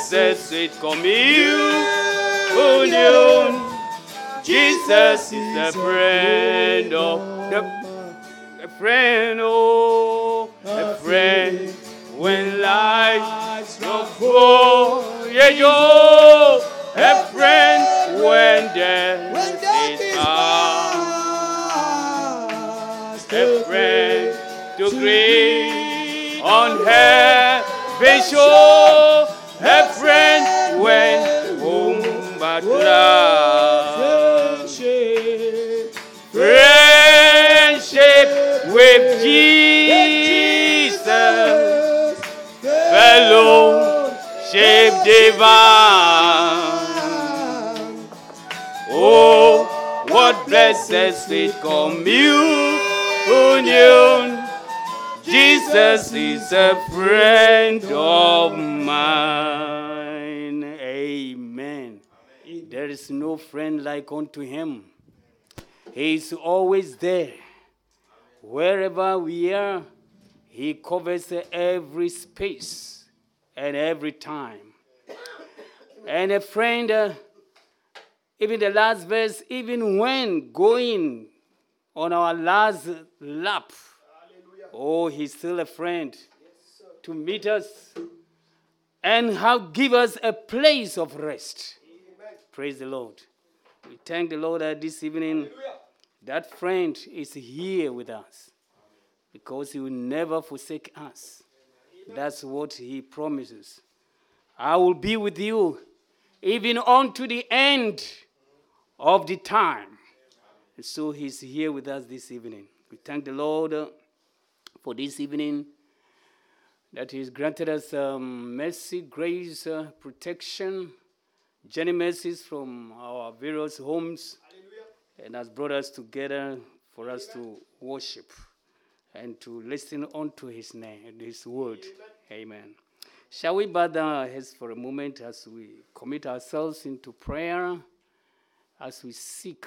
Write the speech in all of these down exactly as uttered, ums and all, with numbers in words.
blessed sweet communion. Jesus is the friend of the a friend, oh, a friend when life's not full. Yeah, yo, a friend when death is past. A friend to grieve on heaven's shore. A friend when home but love. Friendship with Jesus, fellowship divine. Oh, what blessed sweet communion. Jesus is a friend of mine. Amen. There is no friend like unto him. He is always there. Wherever we are, he covers every space and every time. And a friend, uh, even the last verse, even when going on our last lap, oh, he's still a friend to meet us and how give us a place of rest. Praise the Lord. We thank the Lord that this evening that friend is here with us because he will never forsake us. That's what he promises. I will be with you even unto the end of the time. And so he's here with us this evening. We thank the Lord uh, for this evening that he's granted us um, mercy, grace, uh, protection, journey mercies from our various homes. And has brought us together for us to worship and to listen unto his name, his word. Amen. Amen. Shall we bow down our heads for a moment as we commit ourselves into prayer, as we seek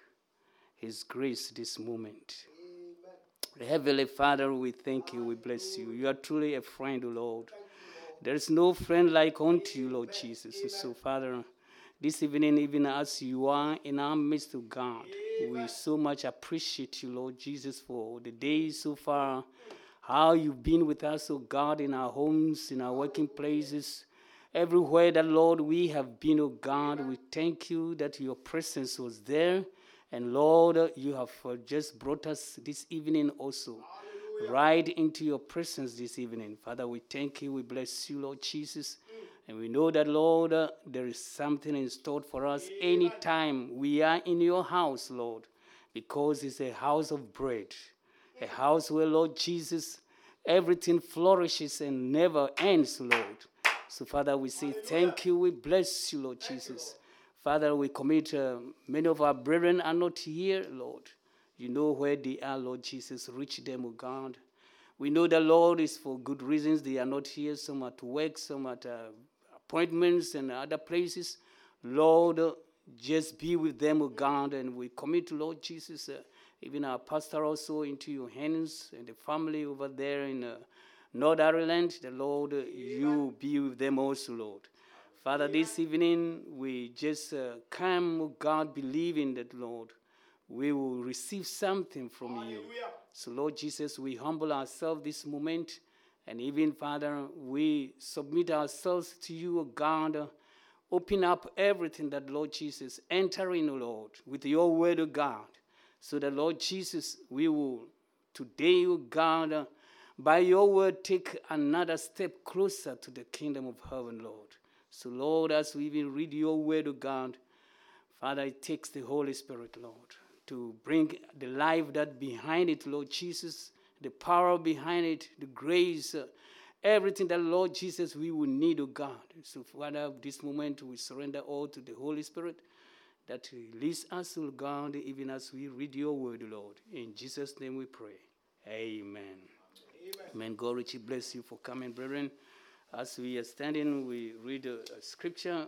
his grace this moment? Amen. Heavenly Father, we thank you, we bless you. You are truly a friend, Lord. There is no friend like unto you, Lord Jesus. And so, Father, this evening, even as you are in our midst of God, we so much appreciate you, Lord Jesus, for the days so far, how you've been with us, oh God, in our homes, in our working places, everywhere that, Lord, we have been, oh God. We thank you that your presence was there. And, Lord, you have just brought us this evening also, right into your presence this evening. Father, we thank you. We bless you, Lord Jesus. And we know that, Lord, uh, there is something in store for us anytime we are in your house, Lord, because it's a house of bread, a house where, Lord Jesus, everything flourishes and never ends, Lord. So, Father, we say thank you. We bless you, Lord Jesus. Father, we commit uh, many of our brethren are not here, Lord. You know where they are, Lord Jesus. Reach them, O God. We know the Lord is for good reasons. They are not here. Some are at work, some at uh, appointments and other places. Lord, uh, just be with them, O God, and we commit, Lord Jesus, uh, even our pastor also into your hands and the family over there in uh, North Ireland. The Lord, uh, you be with them also, Lord. Father, this evening we just uh, come, O God, believing that, Lord, we will receive something from you. So, Lord Jesus, we humble ourselves this moment. And even, Father, we submit ourselves to you, O God. Open up everything that, Lord Jesus, enter in, O Lord, with your word, O God. So that, Lord Jesus, we will today, O God, by your word, take another step closer to the kingdom of heaven, Lord. So, Lord, as we even read your word, O God, Father, it takes the Holy Spirit, Lord, to bring the life that behind it, Lord Jesus, the power behind it, the grace, uh, everything that, Lord Jesus, we will need, oh God. So, Father, this moment we surrender all to the Holy Spirit that leads us, oh God, even as we read your word, Lord. In Jesus' name we pray. Amen. Amen. Amen. God richly bless you for coming, brethren. As we are standing, we read a, a scripture.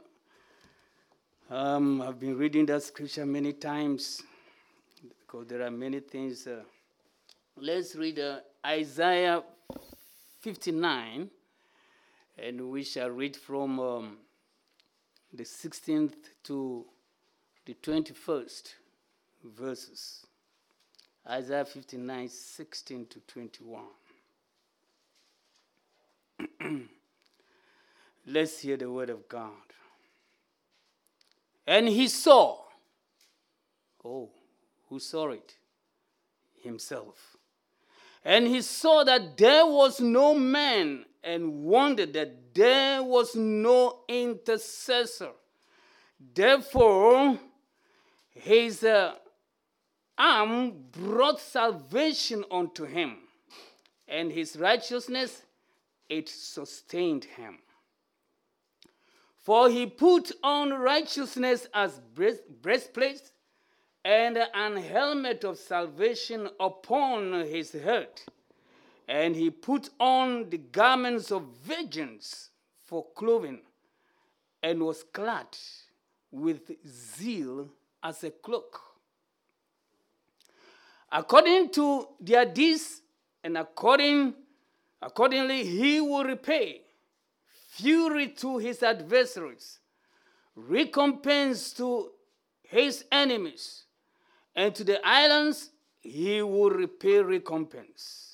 Um, I've been reading that scripture many times because there are many things. Uh, let's read uh, Isaiah fifty-nine, And we shall read from um, the sixteenth to the twenty-first verses. Isaiah fifty-nine, sixteen to twenty-one. Let's hear the word of God. And he saw, oh, who saw it? Himself. And he saw that there was no man, and wondered that there was no intercessor. Therefore, his uh, arm brought salvation unto him, and his righteousness, it sustained him. For he put on righteousness as breast, breastplate, and an helmet of salvation upon his head. And he put on the garments of vengeance for clothing, and was clad with zeal as a cloak. According to their deeds, and according, accordingly he will repay fury to his adversaries, recompense to his enemies, and to the islands he will repay recompense.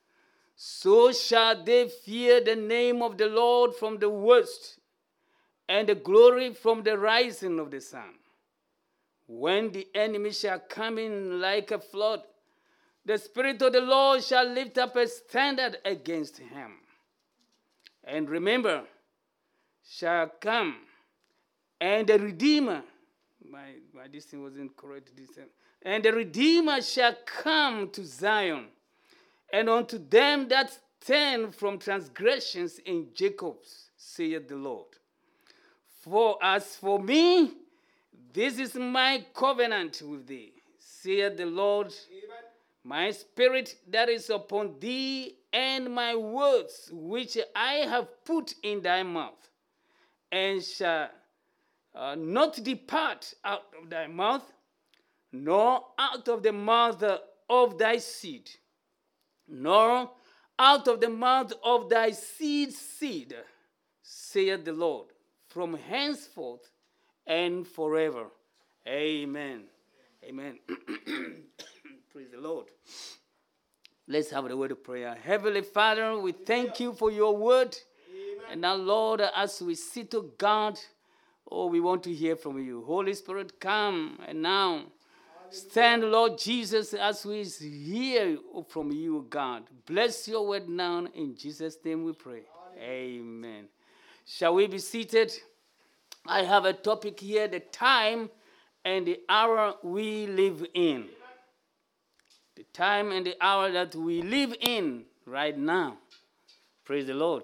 So shall they fear the name of the Lord from the west, and the glory from the rising of the sun. When the enemy shall come in like a flood, the Spirit of the Lord shall lift up a standard against him. And remember, shall come, and the Redeemer, my, my this thing wasn't correct this time, and the Redeemer shall come to Zion, and unto them that turn from transgressions in Jacob, saith the Lord. For as for me, this is my covenant with thee, saith the Lord. Amen. My spirit that is upon thee, and my words which I have put in thy mouth, and shall uh, not depart out of thy mouth, nor out of the mouth of thy seed, nor out of the mouth of thy seed's seed, saith the Lord, from henceforth and forever. Amen. Amen. Praise the Lord. Let's have the word of prayer. Heavenly Father, we thank you for your word. Amen. And now, Lord, as we sit to God, oh, we want to hear from you. Holy Spirit, come and now stand, Lord Jesus, as we hear from you, God. Bless your word now. In Jesus' name we pray. Amen. Shall we be seated? I have a topic here, the time and the hour we live in. The time and the hour that we live in right now. Praise the Lord.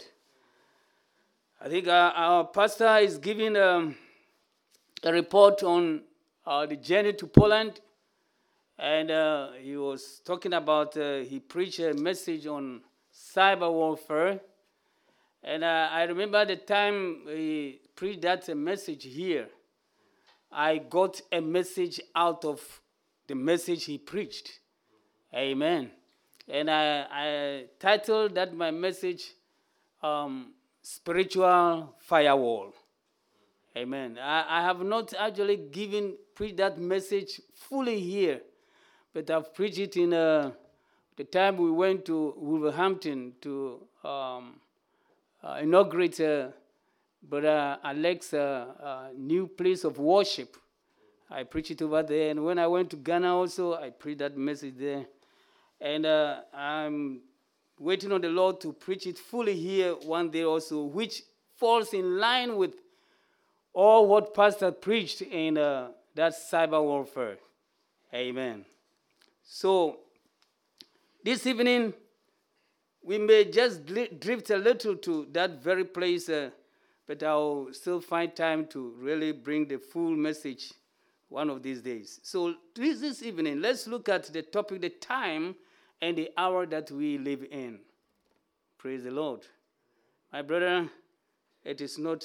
I think our, our pastor is giving um, a report on uh, the journey to Poland. And uh, he was talking about, uh, he preached a message on cyber warfare. And uh, I remember the time he preached that message here, I got a message out of the message he preached. Amen. And I, I titled that my message, um, Spiritual Firewall. Amen. I, I have not actually given, preached that message fully here, but I've preached it in uh, the time we went to Wolverhampton to um, uh, inaugurate uh, Brother Alex's uh, uh, new place of worship. I preached it over there. And when I went to Ghana also, I preached that message there. And uh, I'm waiting on the Lord to preach it fully here one day also, which falls in line with all what Pastor preached in uh, that cyber warfare. Amen. So this evening, we may just drift a little to that very place, uh, but I'll still find time to really bring the full message one of these days. So this, this evening, let's look at the topic, the time and the hour that we live in. Praise the Lord. My brother, it is not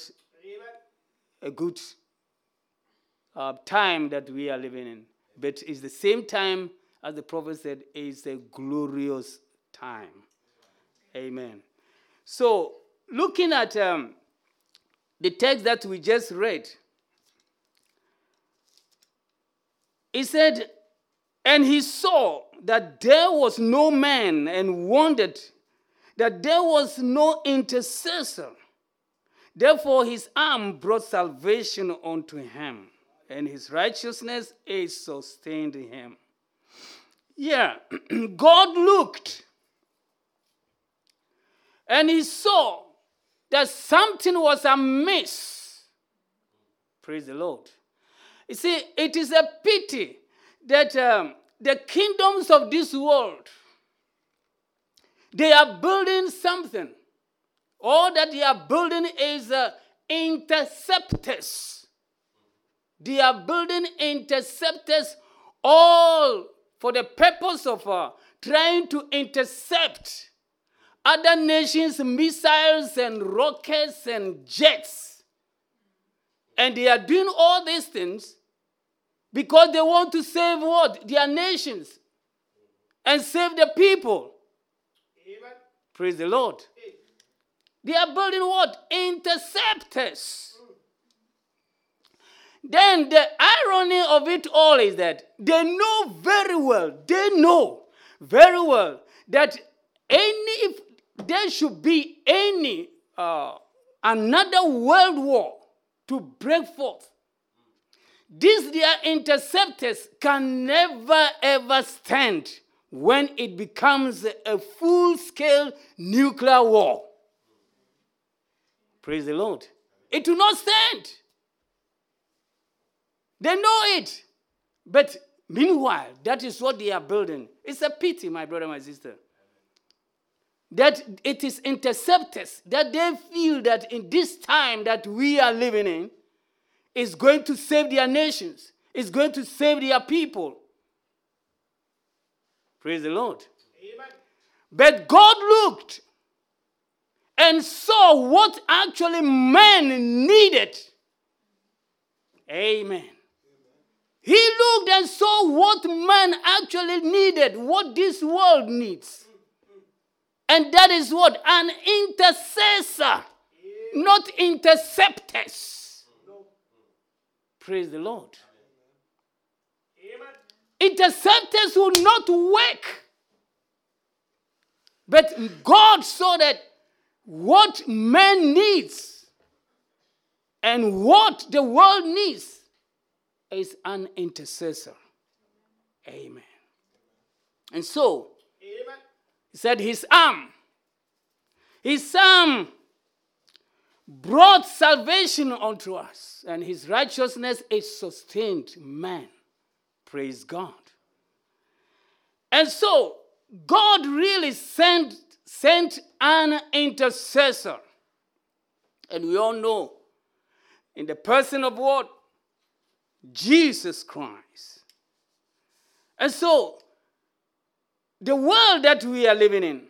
a good uh, time that we are living in, but it's the same time, as the prophet said, it's a glorious time. Amen. So looking at um, the text that we just read, he said, and he saw that there was no man and wondered that there was no intercessor. Therefore his arm brought salvation unto him, and his righteousness is sustained him. Yeah, God looked, and he saw that something was amiss. Praise the Lord. You see, it is a pity that um, the kingdoms of this world, they are building something. All that they are building is uh, interceptors. They are building interceptors all for the purpose of uh, trying to intercept other nations' missiles and rockets and jets. And they are doing all these things because they want to save what? Their nations. And save the people. Amen. Praise the Lord. Amen. They are building what? Interceptors. Mm. Then the irony of it all is that they know very well, they know very well that any, if there should be any uh, another world war to break forth, these their interceptors can never ever stand when it becomes a full-scale nuclear war. Praise the Lord. It will not stand. They know it. But meanwhile, that is what they are building. It's a pity, my brother, my sister, that it is interceptors that they feel that in this time that we are living in is going to save their nations, is going to save their people. Praise the Lord. Amen. But God looked and saw what actually man needed. Amen. He looked and saw what man actually needed, what this world needs. And that is what? An intercessor, not interceptors. Praise the Lord. Interceptors will not work. But God saw that what man needs and what the world needs is an intercessor. Amen. And so, Amen. He said his arm, his arm brought salvation unto us, and his righteousness is sustained man. Praise God. And so, God really sent, sent an intercessor. And we all know, in the person of what? Jesus Christ. And so, the world that we are living in,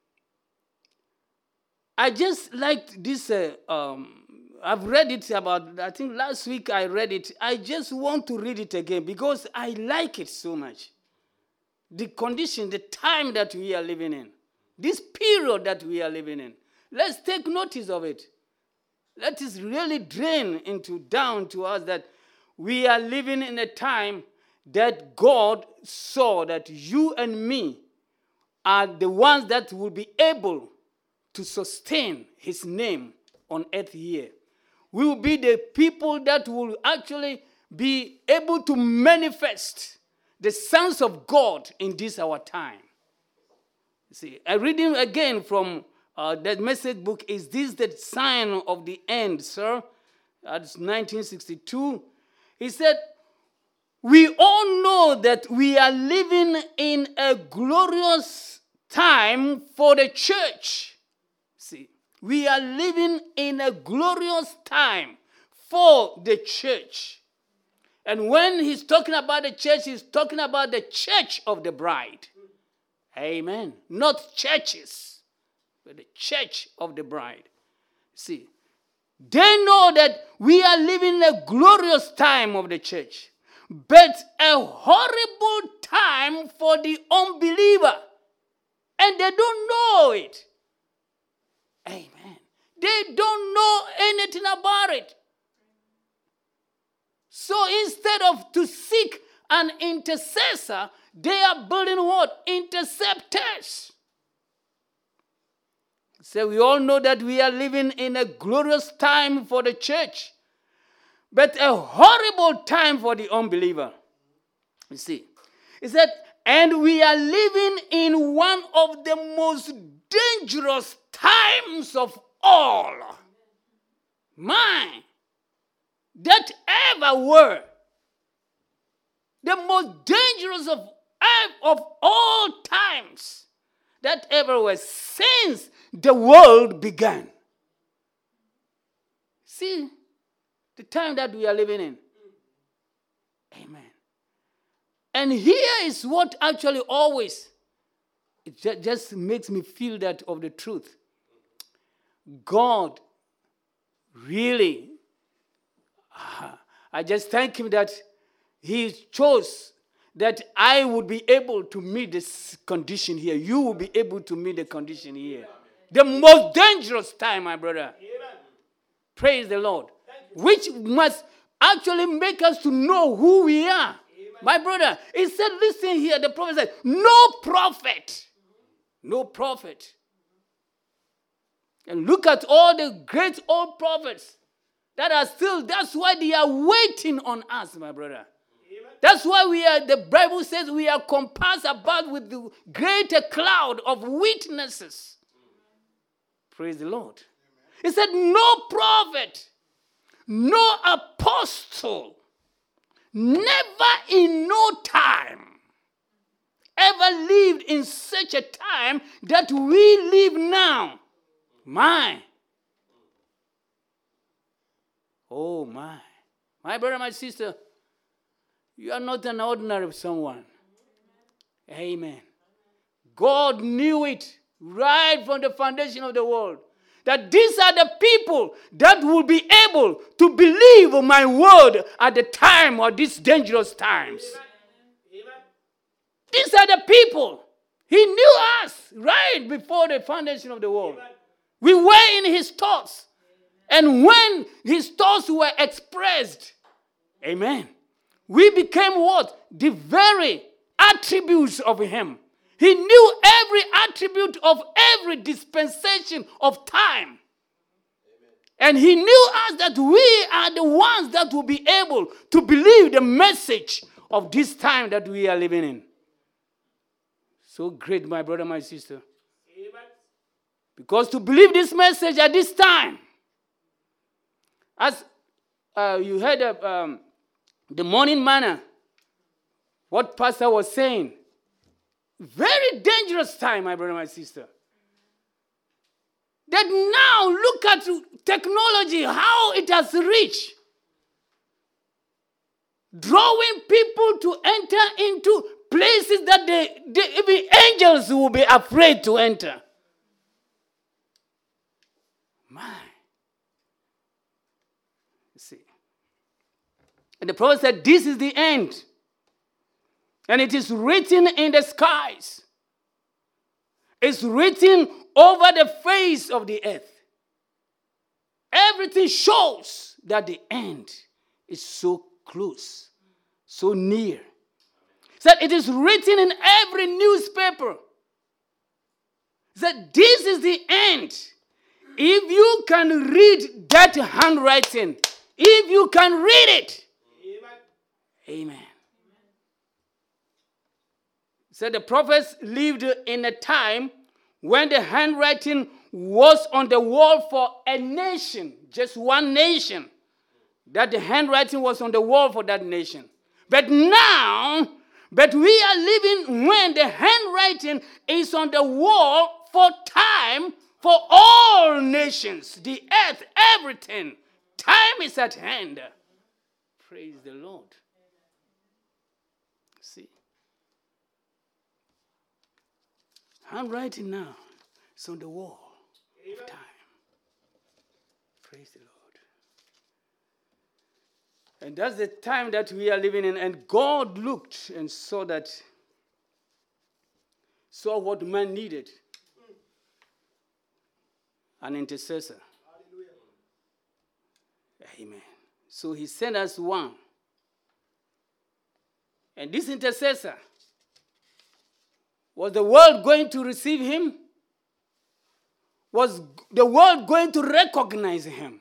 I just liked this, uh, um, I've read it about, I think last week I read it. I just want to read it again because I like it so much. The condition, the time that we are living in, this period that we are living in. Let's take notice of it. Let us really drain into down to us that we are living in a time that God saw that you and me are the ones that will be able to sustain his name on earth here. We will be the people that will actually be able to manifest the sons of God in this our time. See, I'm reading again from uh, that message book, Is This the Sign of the End, Sir? That's nineteen sixty-two. He said, we all know that we are living in a glorious time for the church. See, we are living in a glorious time for the church. And when he's talking about the church, he's talking about the church of the bride. Amen. Not churches, but the church of the bride. See, they know that we are living in a glorious time of the church, but a horrible time for the unbeliever. And they don't know it. Amen. They don't know anything about it. So instead of to seek an intercessor, they are building what? Interceptors. So we all know that we are living in a glorious time for the church, but a horrible time for the unbeliever. You see, it said, and we are living in one of the most dangerous times of all. Mine. That ever were. The most dangerous of, of all times that ever were since the world began. See, the time that we are living in. Amen. And here is what actually always, it just makes me feel that of the truth. God really, I just thank him that he chose that I would be able to meet this condition here. You will be able to meet the condition here. The most dangerous time, my brother. Amen. Praise the Lord. Which must actually make us to know who we are. Amen. My brother, he said, listen here, the prophet said, no prophet. No prophet. And look at all the great old prophets that are still, that's why they are waiting on us, my brother. Amen. That's why we are, the Bible says we are compassed about with the greater cloud of witnesses. Praise the Lord. He said, no prophet, no apostle, never in no time ever lived in such a time that we live now. My. Oh, my. My brother, my sister, you are not an ordinary someone. Amen. God knew it right from the foundation of the world, that these are the people that will be able to believe my word at the time of these dangerous times. Amen. These are the people. He knew us right before the foundation of the world. Amen. We were in his thoughts. And when his thoughts were expressed, amen, we became what? The very attributes of him. He knew every attribute of every dispensation of time. Amen. And he knew us that we are the ones that will be able to believe the message of this time that we are living in. So great, my brother, my sister. Amen. Because to believe this message at this time, as uh, you heard of um, the morning manna, what Pastor was saying, very dangerous time, my brother, my sister. That now look at technology, how it has reached. Drawing people to enter into places that they, they, even angels will be afraid to enter. My. You see. And the prophet said, this is the end. And it is written in the skies. It's written over the face of the earth. Everything shows that the end is so close, so near. That it is written in every newspaper. That this is the end. If you can read that handwriting, if you can read it, amen. Amen. So the prophets lived in a time when the handwriting was on the wall for a nation, just one nation, that the handwriting was on the wall for that nation. But now, but we are living when the handwriting is on the wall for time for all nations, the earth, everything. Time is at hand. Praise the Lord. See. Handwriting now is on the wall of time. Praise the Lord. And that's the time that we are living in. And God looked and saw that, saw what man needed. An intercessor. Amen. So he sent us one. And this intercessor, was the world going to receive him? Was the world going to recognize him?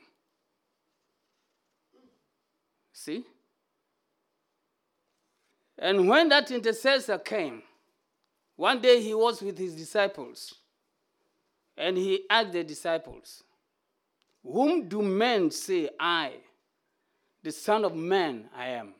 See? And when that intercessor came, one day he was with his disciples, and he asked the disciples, "Whom do men say I, the Son of Man, I am?"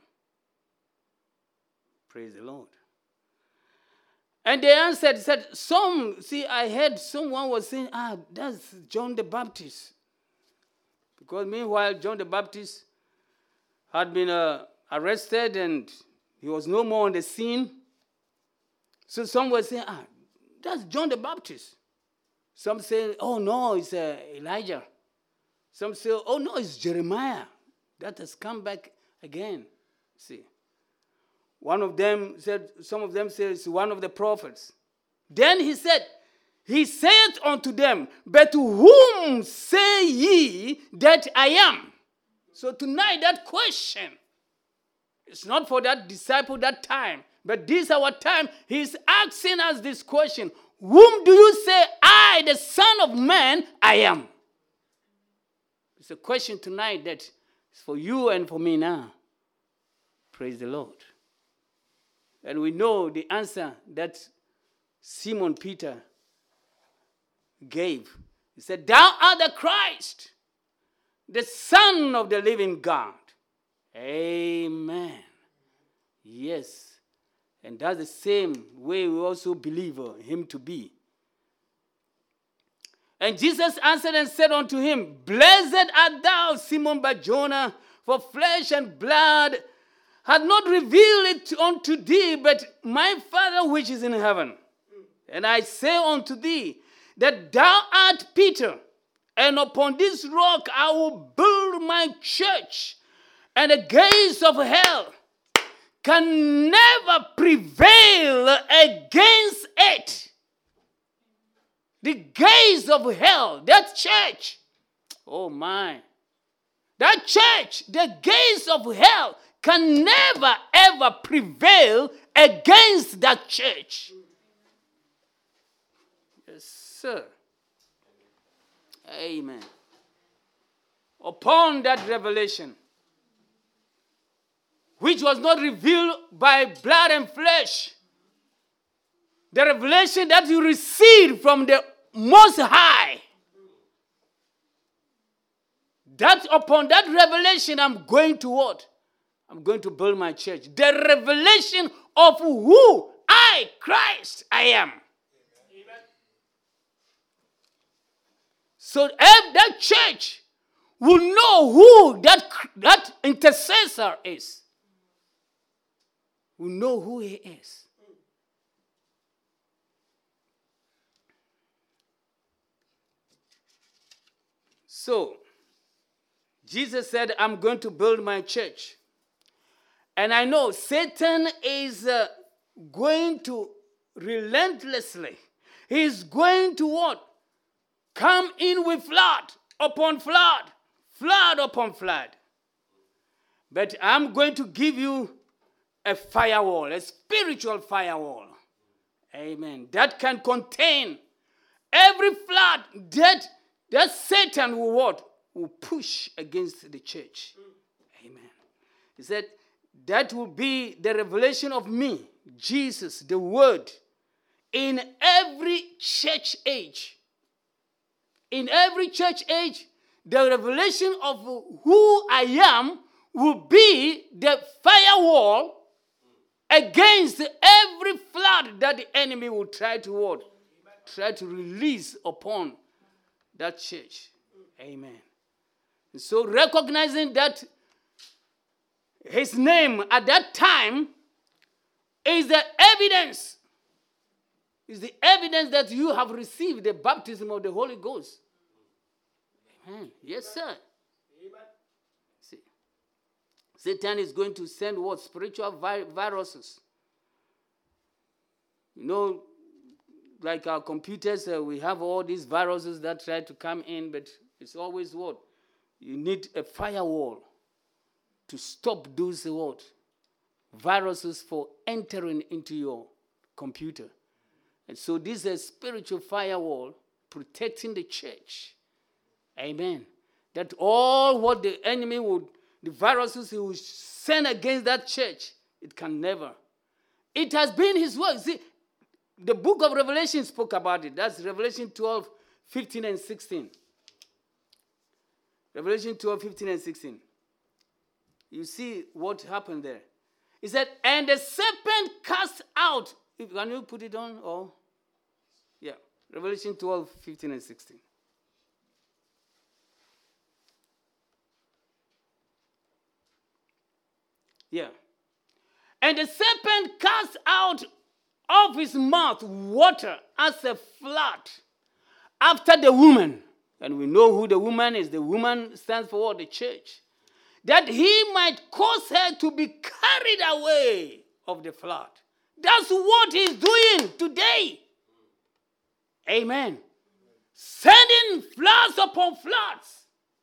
Praise the Lord. And they answered, said, some, see, I heard someone was saying, ah, that's John the Baptist. Because meanwhile, John the Baptist had been uh, arrested and he was no more on the scene. So some were saying, ah, that's John the Baptist. Some say, oh, no, it's uh, Elijah. Some say, oh, no, it's Jeremiah. That has come back again. See. One of them said, some of them said it's one of the prophets. Then he said, he said unto them, but whom say ye that I am? So tonight that question, it's not for that disciple that time, but this our time. He's asking us this question. Whom do you say I, the Son of Man, I am? It's a question tonight that is for you and for me now. Praise the Lord. And we know the answer that Simon Peter gave. He said, thou art the Christ, the Son of the living God. Amen. Yes. And that's the same way we also believe him to be. And Jesus answered and said unto him, blessed art thou, Simon Bar-Jonah, for flesh and blood had not revealed it unto thee, but my Father which is in heaven. And I say unto thee, that thou art Peter, and upon this rock I will build my church, and the gates of hell can never prevail against it. The gates of hell, that church, oh my, that church, the gates of hell can never ever prevail against that church. Yes, sir. Amen. Upon that revelation, which was not revealed by blood and flesh, the revelation that you received from the Most High, that upon that revelation I'm going to what? I'm going to build my church. The revelation of who I, Christ, I am. Amen. So if that church will know who that, that intercessor is, will know who he is. So, Jesus said, I'm going to build my church. And I know Satan is uh, going to relentlessly, he's going to what? Come in with flood upon flood, flood upon flood. But I'm going to give you a firewall, a spiritual firewall. Amen. That can contain every flood that, that Satan will what? Will push against the church. Amen. He said, that will be the revelation of me, Jesus, the Word, in every church age. In every church age, the revelation of who I am will be the firewall against every flood that the enemy will try to what? Try to release upon that church. Amen. And so recognizing that his name at that time is the evidence. Is the evidence that you have received the baptism of the Holy Ghost. Amen. Yes, sir. Amen. See, Satan is going to send what? Spiritual vi- viruses. You know, like our computers, uh, we have all these viruses that try to come in, but it's always what? you need a firewall to stop those what? Viruses for entering into your computer. And so this is a spiritual firewall protecting the church. Amen. That all what the enemy would, the viruses he will send against that church, it can never. It has been his work. See, the book of Revelation spoke about it. That's Revelation twelve, fifteen, and sixteen. Revelation twelve, fifteen, and sixteen. You see what happened there. He said, and the serpent cast out. Can you put it on? Or yeah. Revelation twelve, fifteen, and sixteen. Yeah. And the serpent cast out of his mouth water as a flood after the woman. And we know who the woman is. The woman stands for what? The church. That he might cause her to be carried away of the flood. That's what he's doing today. Amen. Sending floods upon floods.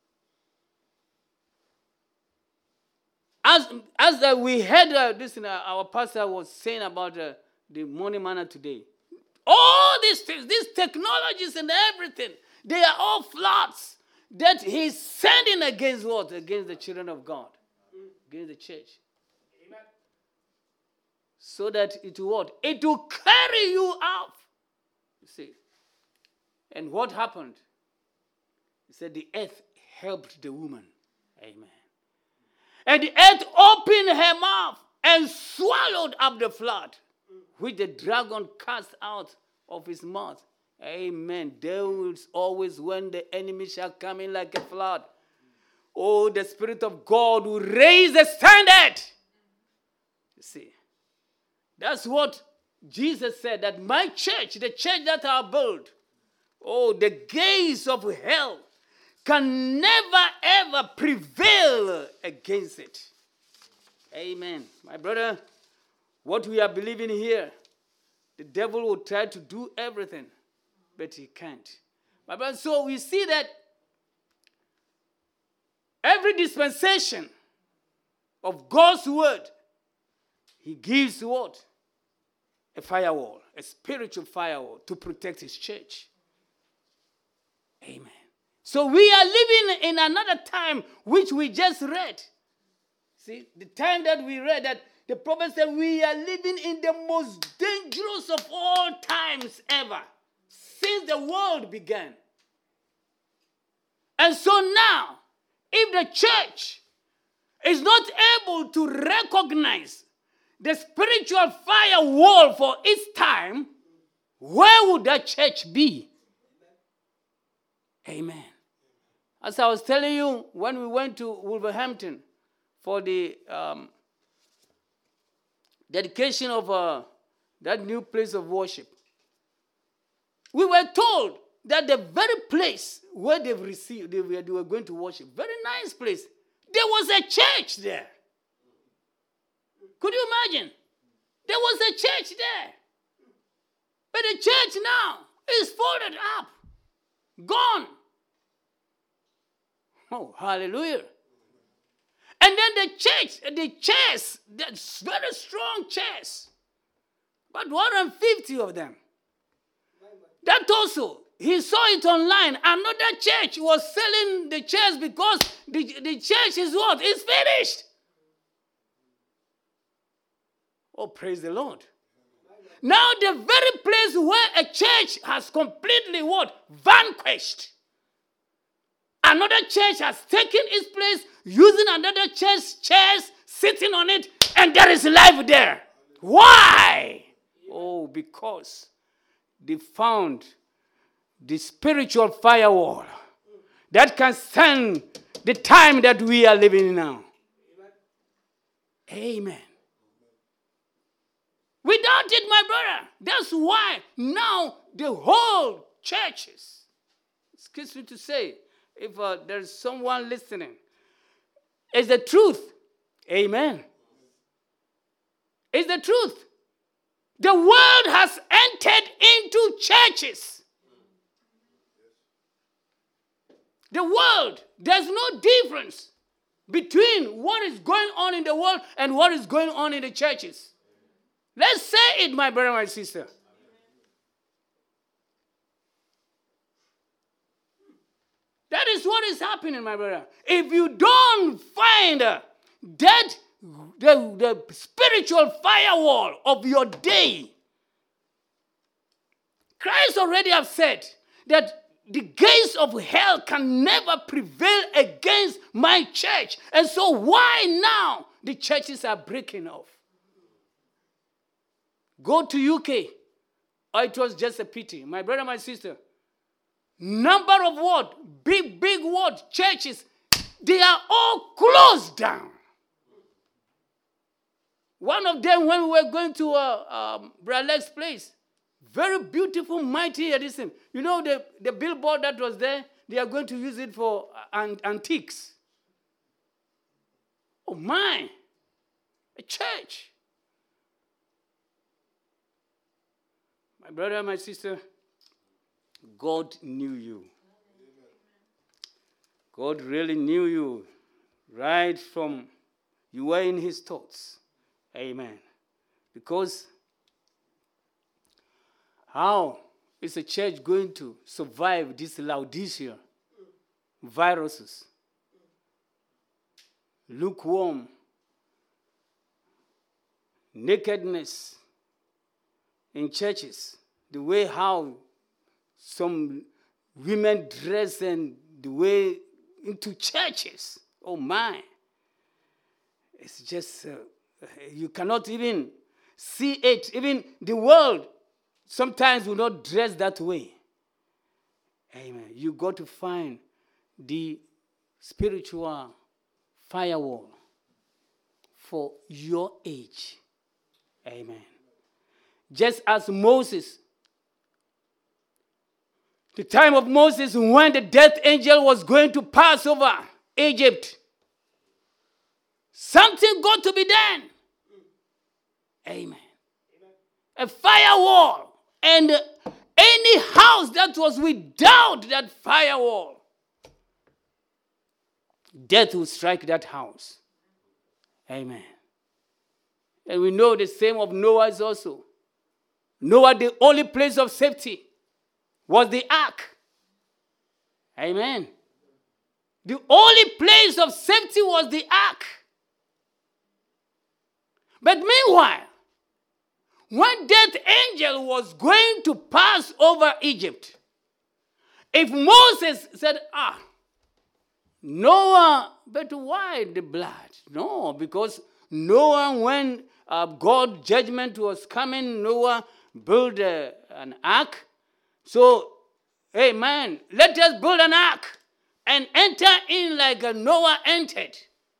As, as uh, we heard uh, this, uh, our pastor was saying about uh, the morning manna today. All these things, these technologies and everything, they are all floods that he's sending against what? Against the children of God. Against the church. Amen. So that it will what? It will carry you out. You see. And what happened? He said the earth helped the woman. Amen. And the earth opened her mouth and swallowed up the flood, which the dragon cast out of his mouth. Amen. There is always when the enemy shall come in like a flood. Oh, the Spirit of God will raise the standard. You see, that's what Jesus said, that my church, the church that I build, oh, the gates of hell can never ever prevail against it. Amen. My brother, what we are believing here, the devil will try to do everything, but he can't. My brother, so we see that every dispensation of God's word, he gives what? A firewall, a spiritual firewall to protect his church. Amen. So we are living in another time which we just read. See, the time that we read that the prophet said we are living in the most dangerous of all times ever since the world began. And so now, if the church is not able to recognize the spiritual firewall for its time, where would that church be? Amen. As I was telling you, when we went to Wolverhampton for the um, dedication of uh, that new place of worship, we were told that the very place where they've received, they were, they were going to worship, very nice place, there was a church there. Could you imagine? There was a church there. But the church now is folded up, gone. Oh, hallelujah. And then the church, the chairs, that's very strong chairs, about one hundred fifty of them. That also, he saw it online. Another church was selling the chairs because the, the church is what? It's finished. Oh, praise the Lord. Now the very place where a church has completely what? Vanquished. Another church has taken its place, using another church's chairs, sitting on it, and there is life there. Why? Oh, because they found the spiritual firewall that can stand the time that we are living in now. Amen. Without it, my brother, that's why now the whole churches, excuse me to say, if uh, there's someone listening, it's the truth. Amen. It's the truth. The world has entered into churches. the world, there's no difference between what is going on in the world and what is going on in the churches. Let's say it, my brother, my sister. That is what is happening, my brother. If you don't find uh, that, the, the spiritual firewall of your day, Christ already have said that the gates of hell can never prevail against my church. And so why now the churches are breaking off? Go to U K. Oh, it was just a pity. My brother, my sister. Number of what? Big, big what? Churches. They are all closed down. One of them, when we were going to uh, um, Bralex's place, very beautiful, mighty edition. You know the, the billboard that was there? They are going to use it for an, antiques. Oh my! A church. My brother, my sister, God knew you. God really knew you right from you were in his thoughts. Amen. Because how is a church going to survive this Laodicea viruses? Lukewarm, nakedness in churches, the way how some women dress and the way into churches. Oh my. It's just, uh, you cannot even see it. Even the world sometimes will not dress that way. Amen. You got to find the spiritual firewall for your age. Amen. Just as Moses, the time of Moses, when the death angel was going to pass over Egypt, something got to be done. Amen. A firewall. And any house that was without that firewall, death will strike that house. Amen. And we know the same of Noah's also. Noah, the only place of safety was the ark. Amen. The only place of safety was the ark. But meanwhile, when that angel was going to pass over Egypt, if Moses said, ah, Noah, but why the blood? No, because Noah, when uh, God's judgment was coming, Noah built a, an ark. So, hey man, let us build an ark and enter in like Noah entered.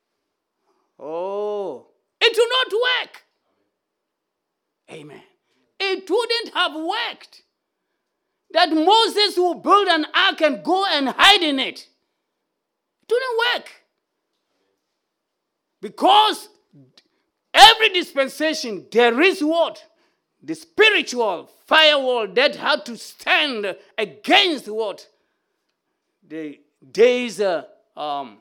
Oh, it will not work. Amen. It wouldn't have worked that Moses will build an ark and go and hide in it. It wouldn't work. Because every dispensation, there is what? The spiritual firewall that had to stand against what? The days, uh, um,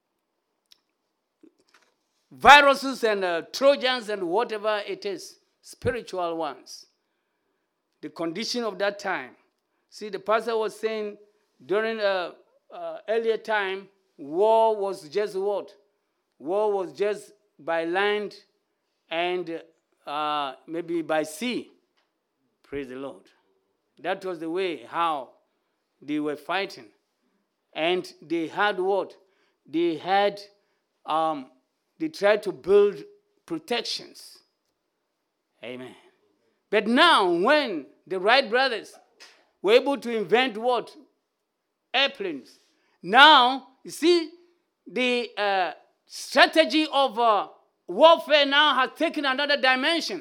viruses and uh, Trojans and whatever it is, spiritual ones. The condition of that time. See, the pastor was saying during uh, uh, earlier time, war was just what? War was just by land and uh, maybe by sea. Praise the Lord. That was the way how they were fighting. And they had what? They had, um, they tried to build protections. Amen. But now, when the Wright brothers were able to invent what? Airplanes. Now, you see, the uh, strategy of uh, warfare now has taken another dimension.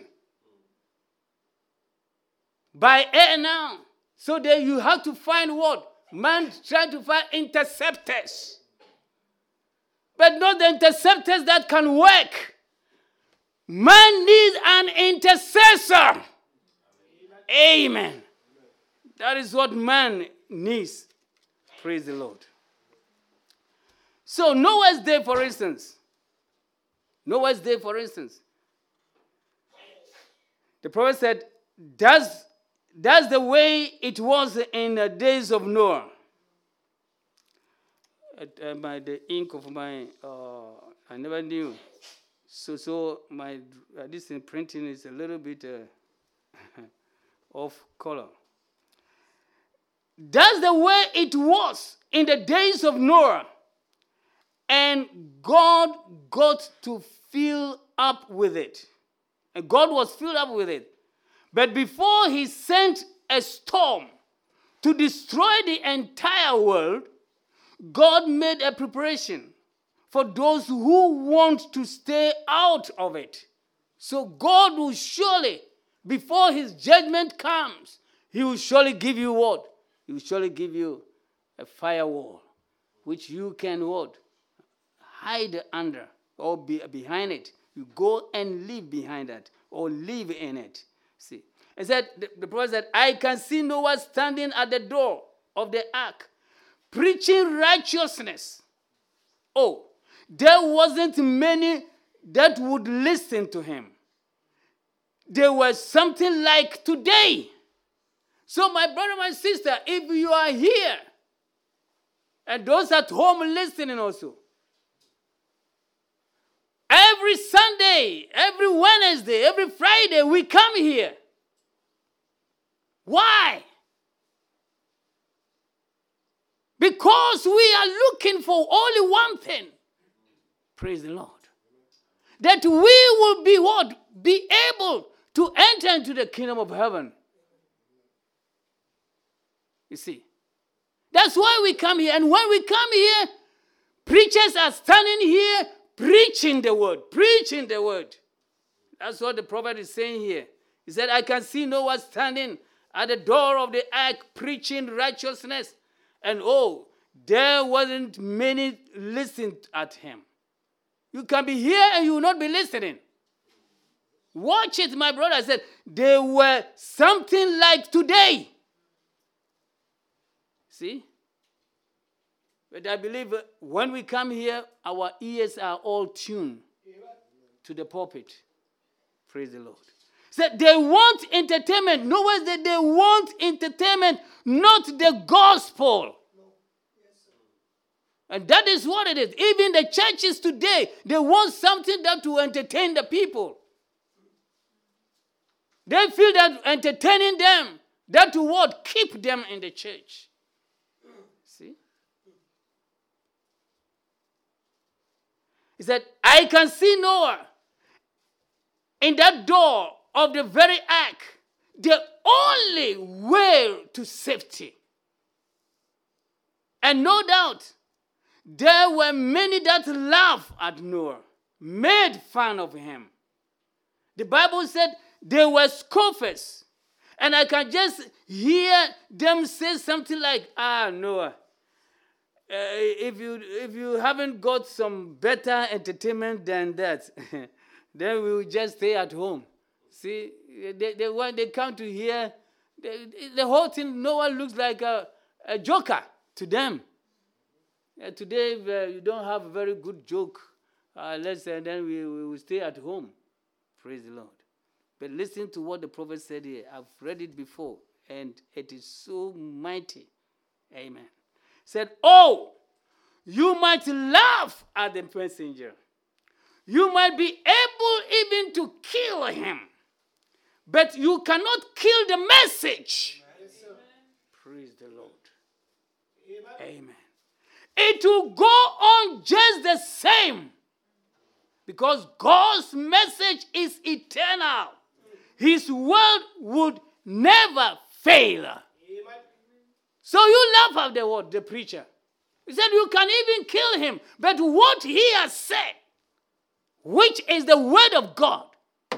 By air now. So that you have to find what? Man trying to find interceptors. But not the interceptors that can work. Man needs an intercessor. Amen. That is what man needs. Praise the Lord. So Noah's day, for instance. Noah's day, for instance. The prophet said, that's, that's the way it was in the days of Noah. At, uh, my, the ink of my, uh, I never knew. So, so my, uh, this in printing is a little bit uh, off color. That's the way it was in the days of Noah. And God got to fill up with it. And God was filled up with it. But before he sent a storm to destroy the entire world, God made a preparation for those who want to stay out of it. So God will surely, before his judgment comes, he will surely give you what? He will surely give you a firewall, which you can what? Hide under or be behind it. You go and live behind it or live in it. See, it said, the, the prophet said, I can see Noah standing at the door of the ark, preaching righteousness. Oh, there wasn't many that would listen to him. There was something like today. So my brother, my sister, if you are here, and those at home listening also, every Sunday, every Wednesday, every Friday, we come here. Why? Because we are looking for only one thing. Praise the Lord. That we will be what? Be able to enter into the kingdom of heaven. You see. That's why we come here. And when we come here, preachers are standing here preaching the word. Preaching the word. That's what the prophet is saying here. He said, I can see Noah standing at the door of the ark preaching righteousness. And oh, there wasn't many listening at him. You can be here and you will not be listening. Watch it, my brother. I said, they were something like today. See? But I believe when we come here, our ears are all tuned to the pulpit. Praise the Lord. So they want entertainment. No one that they want entertainment, not the gospel. And that is what it is. Even the churches today, they want something that will entertain the people. They feel that entertaining them, that will what? Keep them in the church. See? He said, I can see Noah in that door of the very ark, the only way to safety. And no doubt, there were many that laughed at Noah, made fun of him. The Bible said they were scoffers. And I can just hear them say something like, ah, Noah, uh, if you if you haven't got some better entertainment than that, then we will just stay at home. See, they, they, when they come to hear, they, the whole thing, Noah looks like a, a joker to them. Uh, today, uh, you don't have a very good joke. Uh, let's say, then we, we will stay at home. Praise the Lord. But listen to what the prophet said here. I've read it before, and it is so mighty. Amen. Said, oh, you might laugh at the messenger. You might be able even to kill him. But you cannot kill the message. Amen. Praise the Lord. Amen. Amen. It will go on just the same. Because God's message is eternal. His word would never fail. Amen. So you laugh at the word, the preacher. He said you can even kill him. But what he has said, which is the word of God,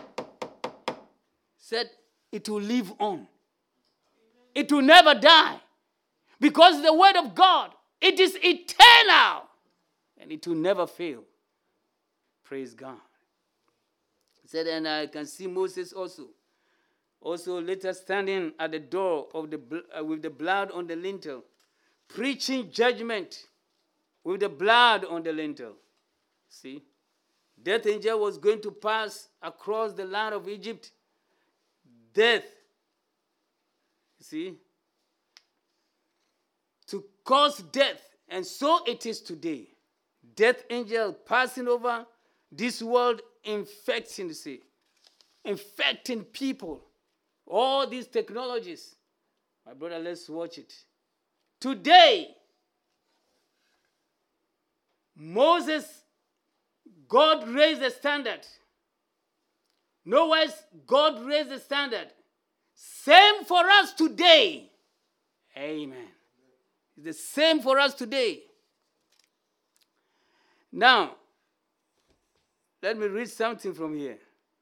said it will live on. It will never die. Because the word of God, it is eternal. And it will never fail. Praise God. He said, and I can see Moses also. Also later standing at the door of the uh, with the blood on the lintel, preaching judgment with the blood on the lintel. See? Death angel was going to pass across the land of Egypt. Death. See? To cause death. And so it is today. Death angel passing over this world, infecting, see, infecting people. All these technologies. My brother, let's watch it. Today, Moses, God raised the standard. Noah's God raised the standard. Same for us today. Amen. It's the same for us today. Now, let me read something from here.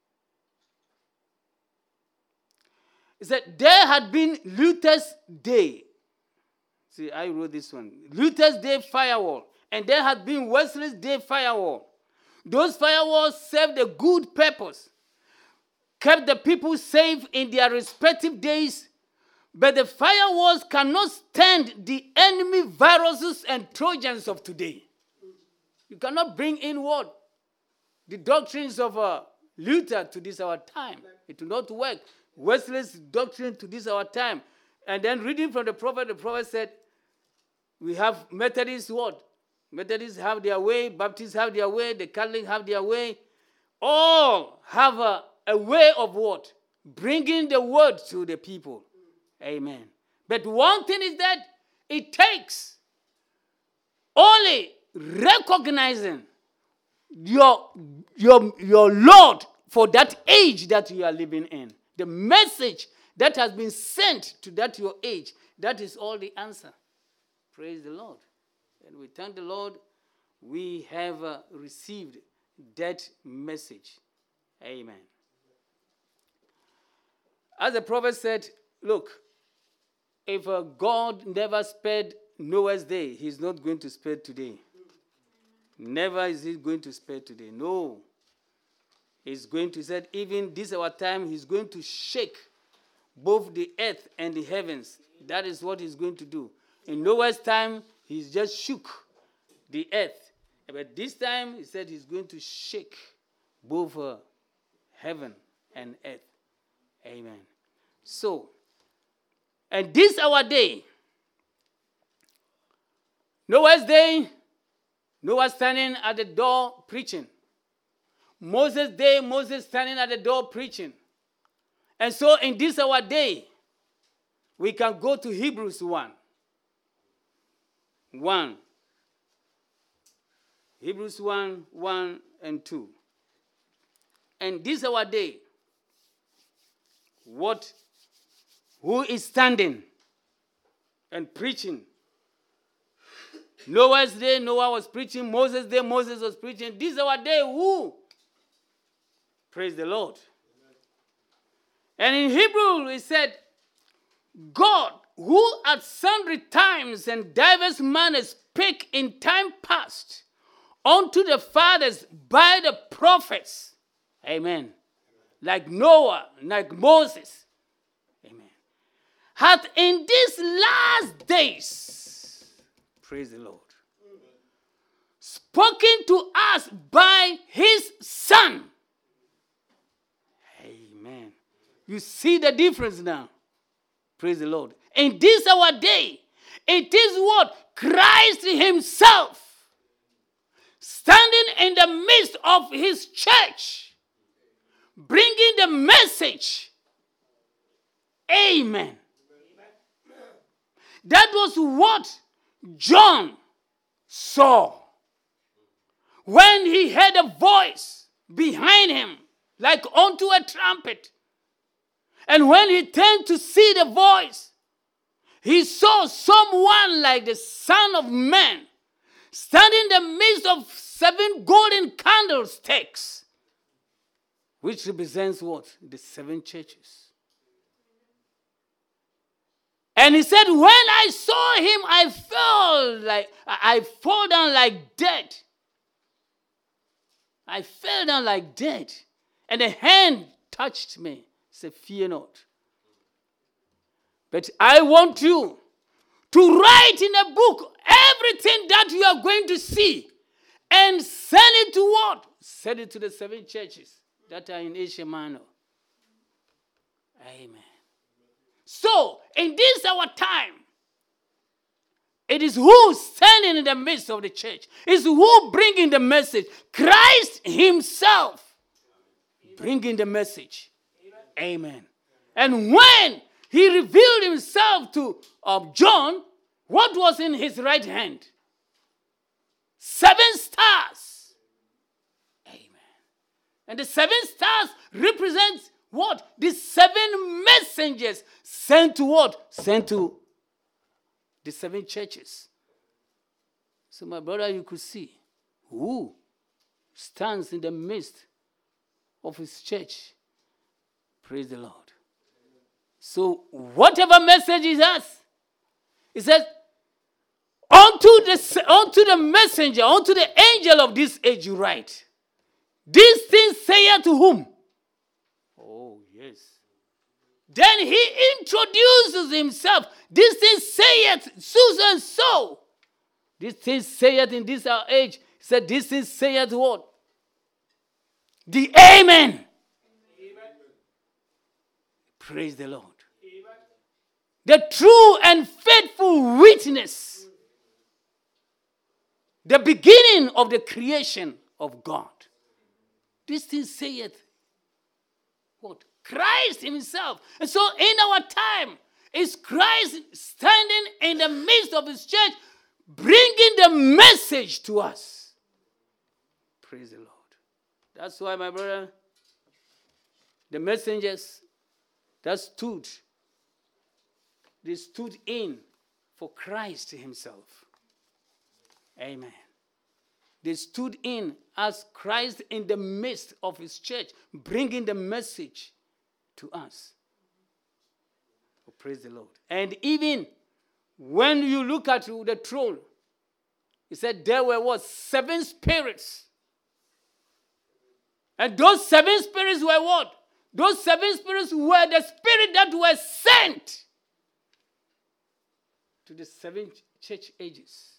It said, there had been Luther's Day. See, I wrote this one. Luther's Day firewall. And there had been Wesley's Day firewall. Those firewalls served a good purpose, kept the people safe in their respective days, but the firewalls cannot stand the enemy viruses and Trojans of today. You cannot bring in what? The doctrines of uh, Luther to this our time. It will not work. Wesley's doctrine to this our time. And then reading from the prophet, the prophet said, we have Methodists what? Methodists have their way, Baptists have their way, the Catholics have their way. All have a, a way of what? Bringing the word to the people. Amen. But one thing is that it takes only recognizing your, your, your Lord for that age that you are living in. The message that has been sent to that your age, that is all the answer. Praise the Lord. And we thank the Lord, we have uh, received that message. Amen. As the prophet said, look, if uh, God never spared Noah's day, he's not going to spare today. Never is he going to spare today. No. He's going to, he said, even this our time, he's going to shake both the earth and the heavens. That is what he's going to do. In Noah's time, he's just shook the earth. But this time, he said he's going to shake both uh, heaven and earth. Amen. So, and this our day. Noah's day, Noah standing at the door preaching. Moses' day, Moses standing at the door preaching. And so in this our day, we can go to Hebrews one. one. Hebrews one, one and two. And this our day, what, who is standing and preaching? Noah's day, Noah was preaching. Moses' day, Moses was preaching. This our day, who? Praise the Lord. And in Hebrew, it said, God, who at sundry times and divers manners spake in time past unto the fathers by the prophets. Amen. Like Noah, like Moses. Amen. Hath in these last days, praise the Lord, spoken to us by his Son. Amen. You see the difference now. Praise the Lord. In this our day, it is what? Christ himself standing in the midst of his church, bringing the message. Amen. That was what John saw when he heard a voice behind him like unto a trumpet. And when he turned to see the voice, he saw someone like the Son of Man standing in the midst of seven golden candlesticks, which represents what? The seven churches. And he said, when I saw him, I fell like, I fall down like dead. I fell down like dead. And a hand touched me. Say, fear not. But I want you to write in a book everything that you are going to see and send it to what? Send it to the seven churches that are in Asia Minor. Amen. So, in this our time, it is who standing in the midst of the church. It's who bringing the message. Christ himself bringing the message. Amen. And when he revealed himself to uh, John, what was in his right hand? Seven stars. Amen. And the seven stars represents what? The seven messengers sent to what? Sent to the seven churches. So my brother, you could see who stands in the midst of his church. Praise the Lord. So whatever message he has, he says, unto the, unto the messenger, unto the angel of this age you write. These things saith to whom? Oh, yes. Then he introduces himself. These things saith so and so. These things saith in this our age. He said, these things saith what? The Amen. Amen. Praise the Lord. Amen. The true and faithful witness. The beginning of the creation of God. This thing saith what? Christ himself. And so in our time, is Christ standing in the midst of his church, bringing the message to us. Praise the Lord. That's why, my brother, the messengers that stood, they stood in for Christ himself. Amen. They stood in as Christ in the midst of his church, bringing the message to us. Oh, praise the Lord. And even when you look at the throne, he said there were what? Seven spirits. And those seven spirits were what? Those seven spirits were the spirit that were sent to the seven church ages.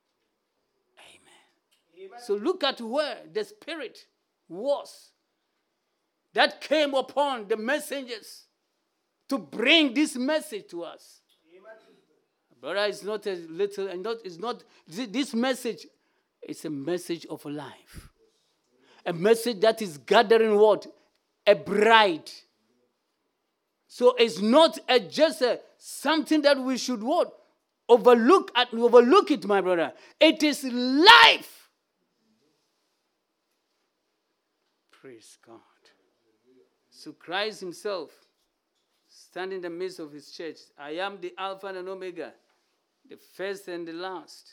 Amen. Amen. So look at where the spirit was that came upon the messengers to bring this message to us. Amen. Brother, it's not a little, and not, it's not, this message is a message of life. A message that is gathering what? A bride. So it's not a, just a, something that we should what? Overlook at, overlook it, my brother. It is life. Praise God. So Christ himself, standing in the midst of his church, I am the Alpha and Omega, the first and the last.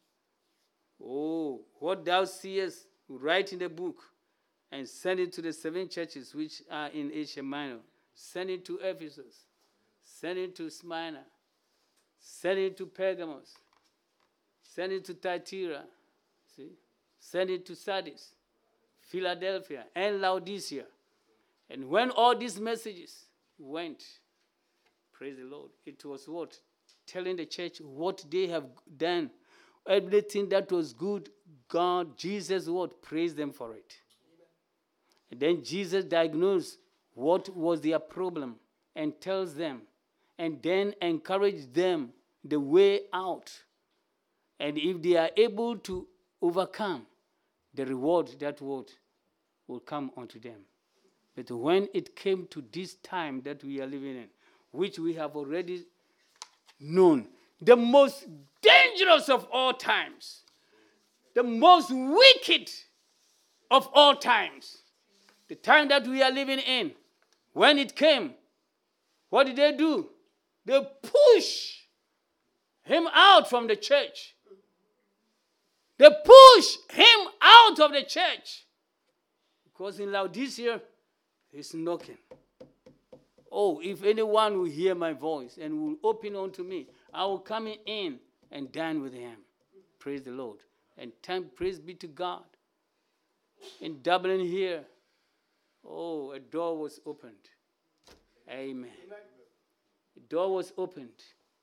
Oh, what thou seest, write in the book and send it to the seven churches which are in Asia Minor. Send it to Ephesus. Send it to Smyrna. Send it to Pergamos. Send it to Thyatira. See? Send it to Sardis, Philadelphia, and Laodicea. And when all these messages went, praise the Lord, it was what? Telling the church what they have done. Everything that was good, God, Jesus, what? Praise them for it. Amen. And then Jesus diagnosed what was their problem and tells them, and then encourage them the way out. And if they are able to overcome, the reward that would will come unto them. But when it came to this time that we are living in, which we have already known, the most dangerous of all times, the most wicked of all times, the time that we are living in, when it came, what did they do? They push him out from the church. They push him out of the church. Because in Laodicea, he's knocking. Oh, if anyone will hear my voice and will open unto me, I will come in and dine with him. Praise the Lord. And time, praise be to God. In Dublin here, oh, a door was opened. Amen. A door was opened.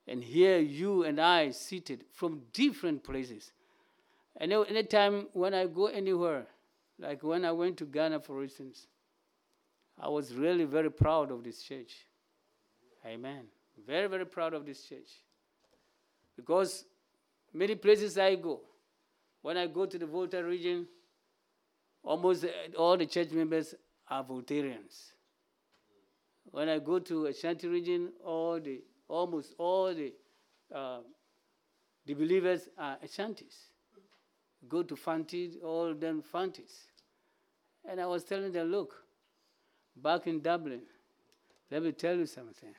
And here you and I seated from different places. And anytime when I go anywhere, like when I went to Ghana, for instance, I was really very proud of this church. Amen. Very, very proud of this church. Because many places I go, when I go to the Volta region, almost all the church members are Voltarians. When I go to Ashanti region, all the almost all the uh, the believers are Ashantis. Go to Fanti, all of them Fantis. And I was telling them, look, back in Dublin, let me tell you something.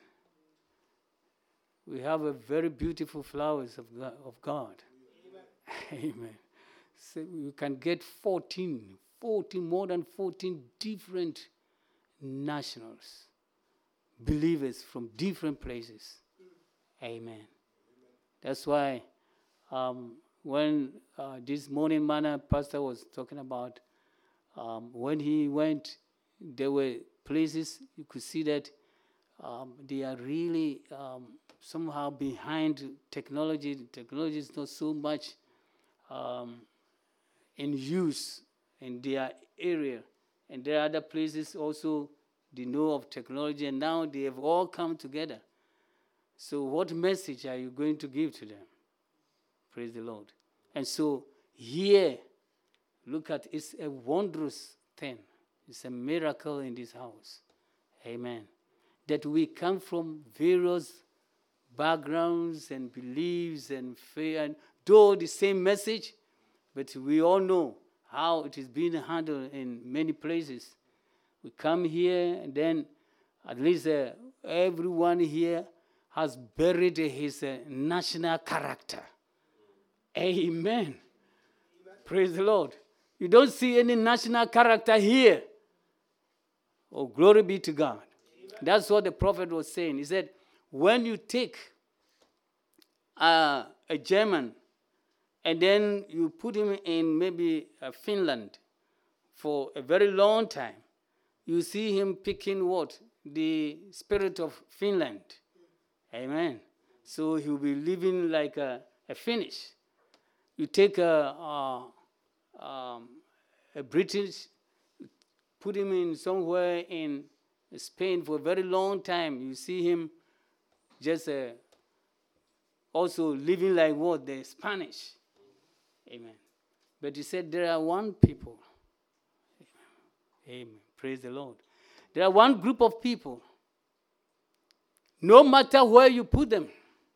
We have a very beautiful flowers of God. Of God. Amen. Amen. So you can get fourteen, fourteen, more than fourteen different nationals, believers from different places. Amen. Amen. That's why um, when uh, this morning manna pastor was talking about, um, when he went, there were places you could see that um, they are really um, somehow behind technology. Technology is not so much um, in use in their area. And there are other places also they know of technology, and now they have all come together. So what message are you going to give to them? Praise the Lord. And so here, look at, it's a wondrous thing. It's a miracle in this house. Amen. That we come from various backgrounds and beliefs and faith, and though the same message, but we all know how it is being handled in many places. We come here, and then at least uh, everyone here has buried his uh, national character. Amen. Amen. Praise the Lord. You don't see any national character here. Oh, glory be to God. Amen. That's what the prophet was saying. He said, when you take uh, a German and then you put him in maybe uh, Finland for a very long time, you see him picking what? The spirit of Finland. Amen. So he'll be living like a, a Finnish. You take a, a, um, a British, put him in somewhere in Spain for a very long time. You see him just uh, also living like what? The Spanish. Amen. But he said there are one people. Amen. Amen. Praise the Lord. There are one group of people. No matter where you put them,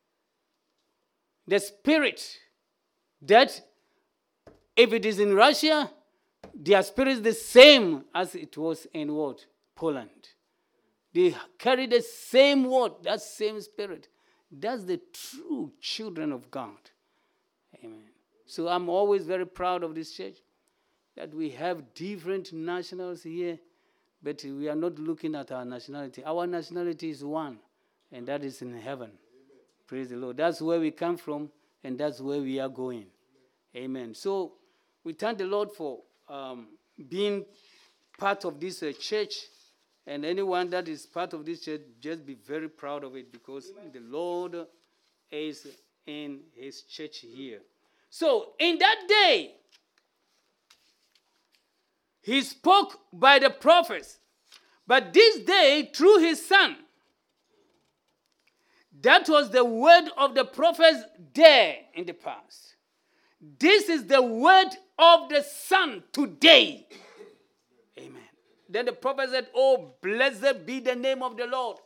the spirit that if it is in Russia, their spirit is the same as it was in what? Poland. They carry the same word, that same spirit. That's the true children of God. Amen. So I'm always very proud of this church, that we have different nationals here, but we are not looking at our nationality. Our nationality is one, and that is in heaven. Amen. Praise the Lord. That's where we come from, and that's where we are going. Amen. Amen. So we thank the Lord for um, being part of this uh, church. And anyone that is part of this church, just be very proud of it, because Amen. The Lord is in his church here. So in that day, he spoke by the prophets, but this day through his son. That was the word of the prophets there in the past. This is the word of the Son today. Amen. Then the prophet said, oh, blessed be the name of the Lord.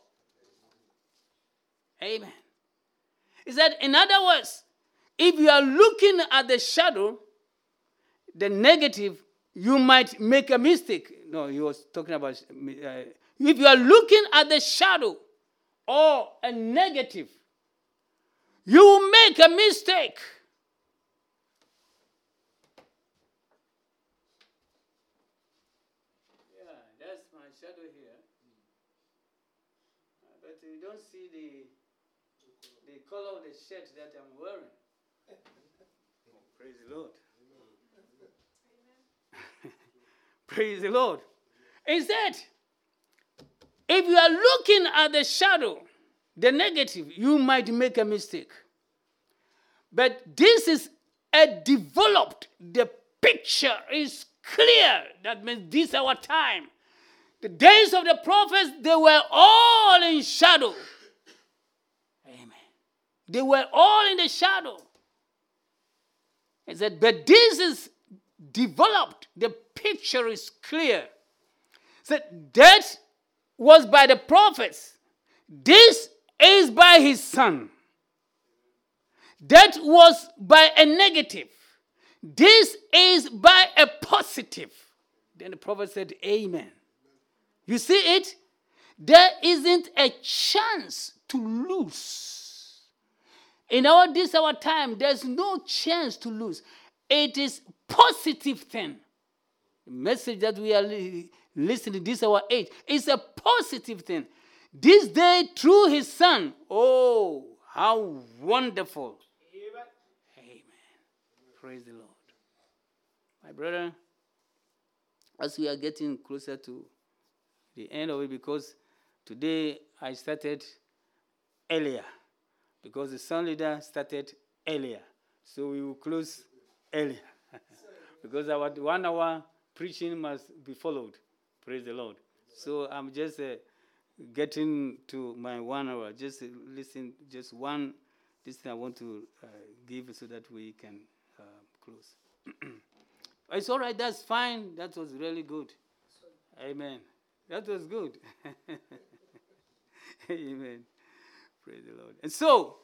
Amen. He said, in other words, if you are looking at the shadow, the negative, you might make a mistake. No, he was talking about, uh, if you are looking at the shadow or a negative, you will make a mistake. Yeah, that's my shadow here. Uh, but you don't see the the color of the shirt that I'm wearing. Oh, praise the Lord. Praise the Lord. He said, if you are looking at the shadow the negative, you might make a mistake. But this is a developed, the picture is clear. That means this is our time. The days of the prophets, they were all in shadow. Amen. They were all in the shadow. He said, but this is developed. The picture is clear. He said, that was by the prophets. This is by his son. That was by a negative. This is by a positive. Then the prophet said, amen. You see it? There isn't a chance to lose. In our this our time, there's no chance to lose. It is positive thing. The message that we are li- listening, this our age, is a positive thing. This day, through his son, oh, how wonderful. Amen. Amen. Praise the Lord. My brother, as we are getting closer to the end of it, because today I started earlier, because the sound leader started earlier. So we will close earlier. Because our one hour preaching must be followed. Praise the Lord. So I'm just uh, getting to my one hour. Just uh, listen, just one, this thing I want to uh, give so that we can uh, close. It's all right, that's fine. That was really good. Amen. That was good. Amen. Praise the Lord. And so,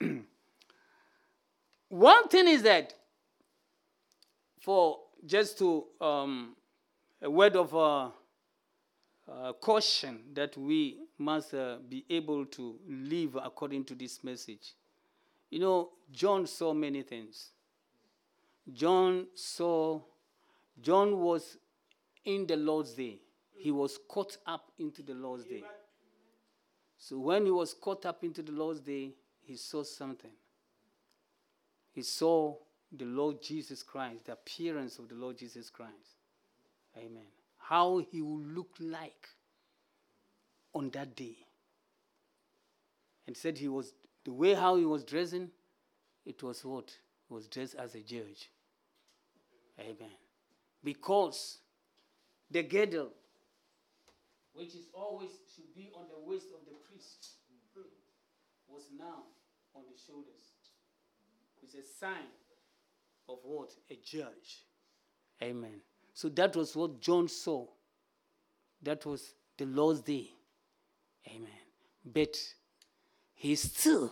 one thing is that, for just to, um, a word of uh, uh, caution, that we must uh, be able to live according to this message. You know, John saw many things. John saw, John was in the Lord's day. He was caught up into the Lord's day. So when he was caught up into the Lord's day, he saw something. He saw the Lord Jesus Christ, the appearance of the Lord Jesus Christ. Amen. How he would look like on that day. And said he was, the way how he was dressing, it was what? He was dressed as a judge. Amen. Because the girdle, which is always should be on the waist of the priest, was now on the shoulders. It's a sign of what? A judge. Amen. So that was what John saw. That was the Lord's day. Amen. But he's still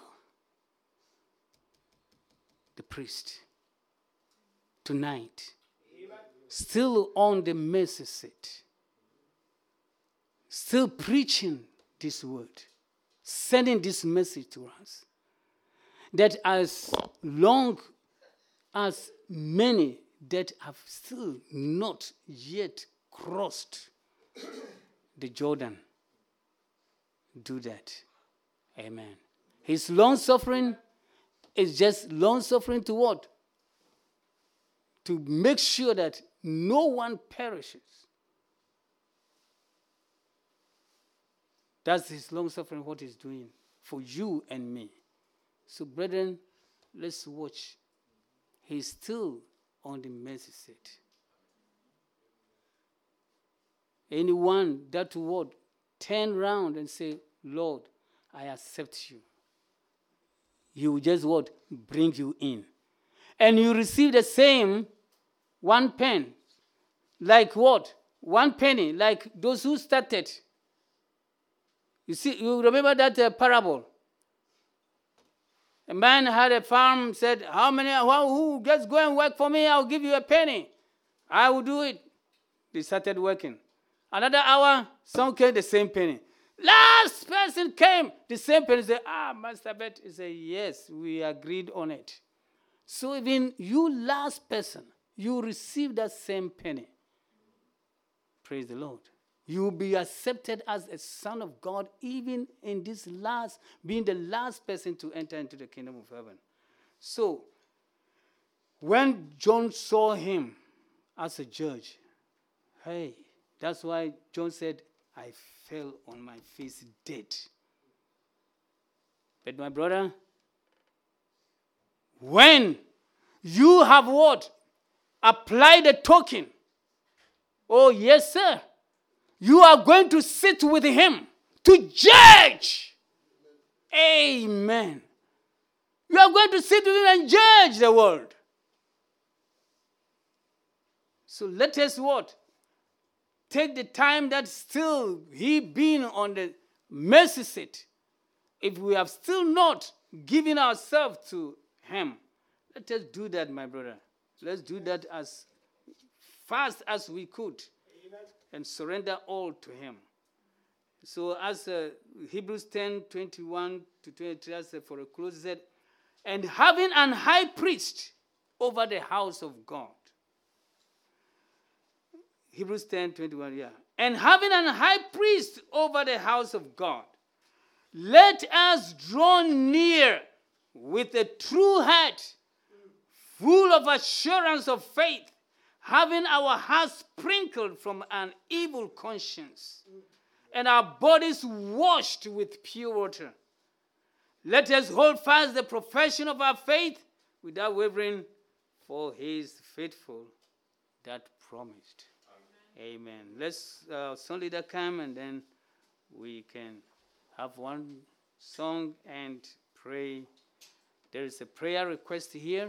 the priest. Tonight. Amen. Still on the mercy seat. Still preaching this word. Sending this message to us. That as long as many that have still not yet crossed the Jordan do that. Amen. His long suffering is just long suffering to what? To make sure that no one perishes. That's his long suffering, what he's doing for you and me. So, brethren, let's watch. He's still on the mercy seat. Anyone that would turn around and say, Lord, I accept you. He will just what? Bring you in. And you receive the same one pen. Like what? One penny, like those who started. You see, you remember that uh, parable? A man had a farm, said, how many, how, who, just go and work for me, I'll give you a penny. I will do it. They started working. Another hour, some came, the same penny. Last person came, the same penny. Said, ah, Master Bet. He said, yes, we agreed on it. So even you last person, you receive that same penny. Praise the Lord. You will be accepted as a son of God, even in this last, being the last person to enter into the kingdom of heaven. So, when John saw him as a judge, hey, that's why John said, I fell on my face dead. But my brother, when you have what? Applied the token. Oh, yes, sir. You are going to sit with him to judge. Amen. You are going to sit with him and judge the world. So let us what? Take the time that still he been on the mercy seat. If we have still not given ourselves to him, let us do that, my brother. Let's do that as fast as we could. Amen. And surrender all to him. So as uh, Hebrews ten, twenty-one to twenty-three, as, uh, for a close, said, and having an high priest over the house of God. Hebrews ten, twenty-one, yeah. And having an high priest over the house of God, let us draw near with a true heart, full of assurance of faith, having our hearts sprinkled from an evil conscience, and our bodies washed with pure water. Let us hold fast the profession of our faith without wavering, for he is faithful that promised. Amen. Amen. Let's uh, song leader come, and then we can have one song and pray. There is a prayer request here.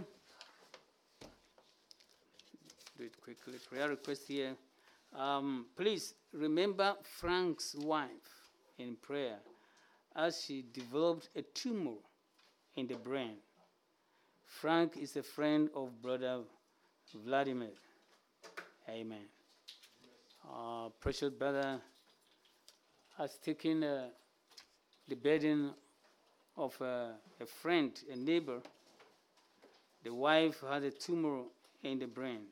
Do it quickly. Prayer request here. Um, please remember Frank's wife in prayer as she developed a tumor in the brain. Frank is a friend of Brother Vladimir. Amen. Uh, precious brother has taken uh, the burden of uh, a friend, a neighbor. The wife had a tumor in the brain.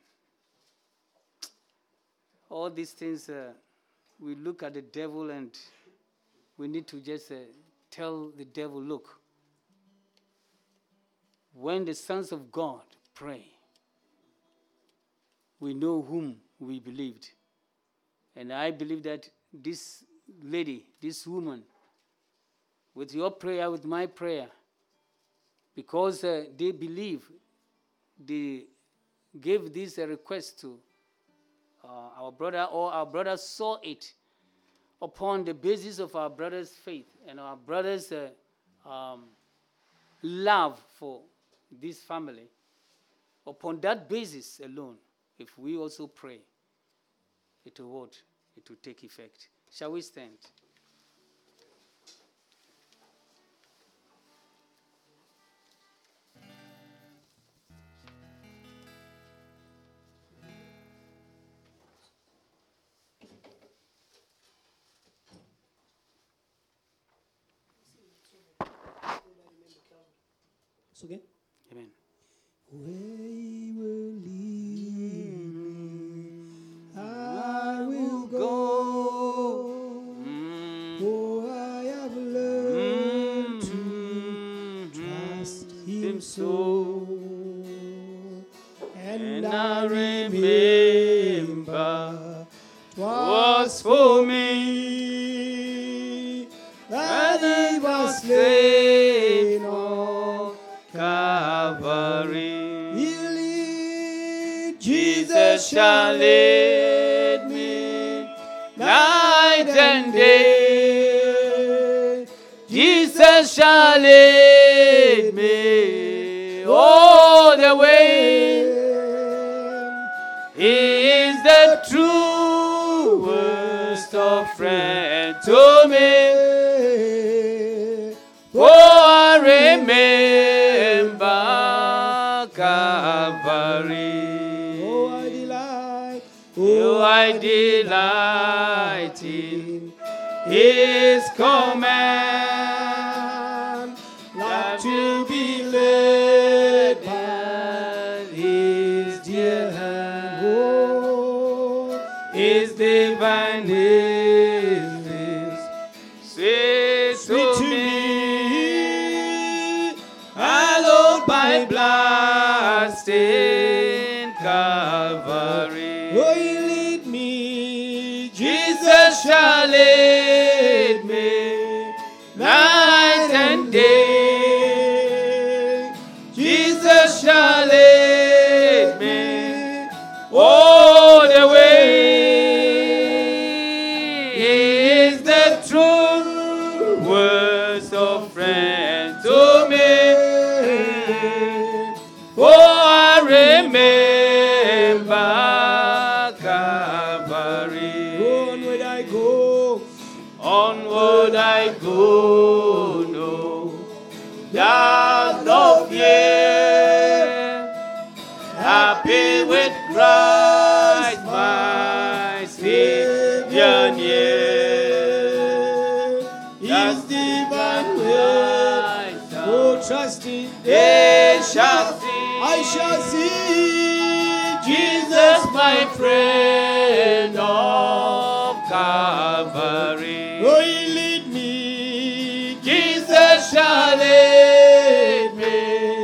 All these things, uh, we look at the devil and we need to just uh, tell the devil, look, when the sons of God pray, we know whom we believed. And I believe that this lady, this woman, with your prayer, with my prayer, because uh, they believe, they gave this a request to uh, our brother, or our brother saw it upon the basis of our brother's faith and our brother's uh, um, love for this family. Upon that basis alone, if we also pray, it will what? It will take effect. Shall we stand? It's okay? Amen. Where he will lead me, I will go. Mm. For I have learned Mm. to trust him Him so. so. And, And I I remember 'twas for me that he was slain on Calvary. He'll lead, Jesus Jesus shall shall lead me night and day. Jesus shall lead me all the way. He is the truest of friends to me. For I remember Calvary. Oh, I delight, Oh, I delight in His command, like to be led by His dear hand. oh, His divine is says sweet to to me, me, hallowed by blood stained Calvary. oh, you lead me, Jesus shall lead me night and day. was a friend to me. For I remember Calvary. Onward I go. Onward I go, no doubt of fear. Happy with Christ, my Savior near. His divine will. Oh, trusting. They shall see. I shall see Jesus, my friend of Calvary. Oh, he lead me. Jesus shall lead me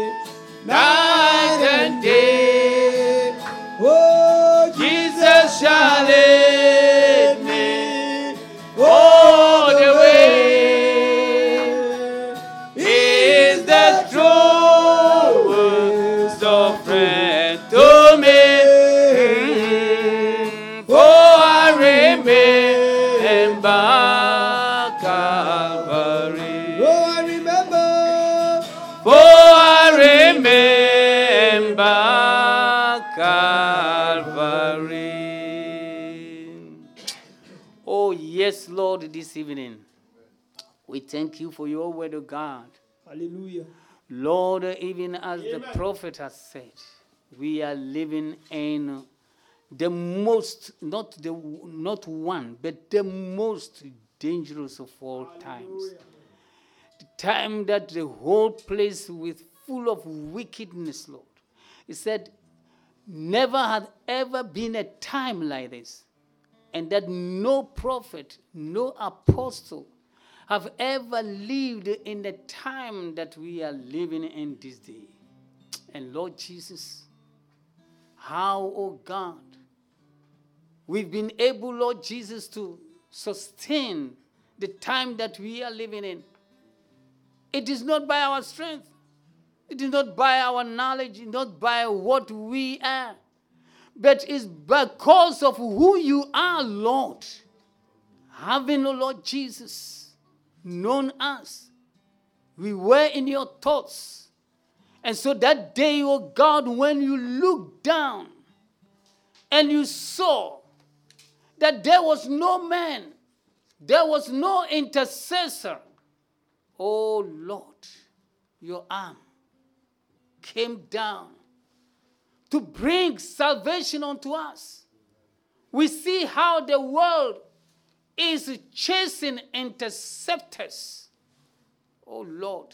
night and day. Oh, Jesus shall lead me all the way. He is the truest of friend to me. For I remember Calvary. oh, I remember. For I remember Calvary. Oh, yes, Lord, this evening, we thank you for your word of God. Hallelujah. Lord, even as Amen. the prophet has said, we are living in the most, not the not one, but the most dangerous of all times. The time that the whole place was full of wickedness, Lord. He said, never had ever been a time like this, and that no prophet, no apostle have ever lived in the time that we are living in this day. And Lord Jesus, how, oh God, we've been able, Lord Jesus, to sustain the time that we are living in. It is not by our strength. It is not by our knowledge. It's not by what we are. But it's because of who you are, Lord. Having, oh Lord Jesus, known us. We were in your thoughts. And so that day, oh God, when you looked down and you saw that there was no man, there was no intercessor, oh Lord, your arm came down to bring salvation unto us. We see how the world is chasing interceptors. Oh Lord,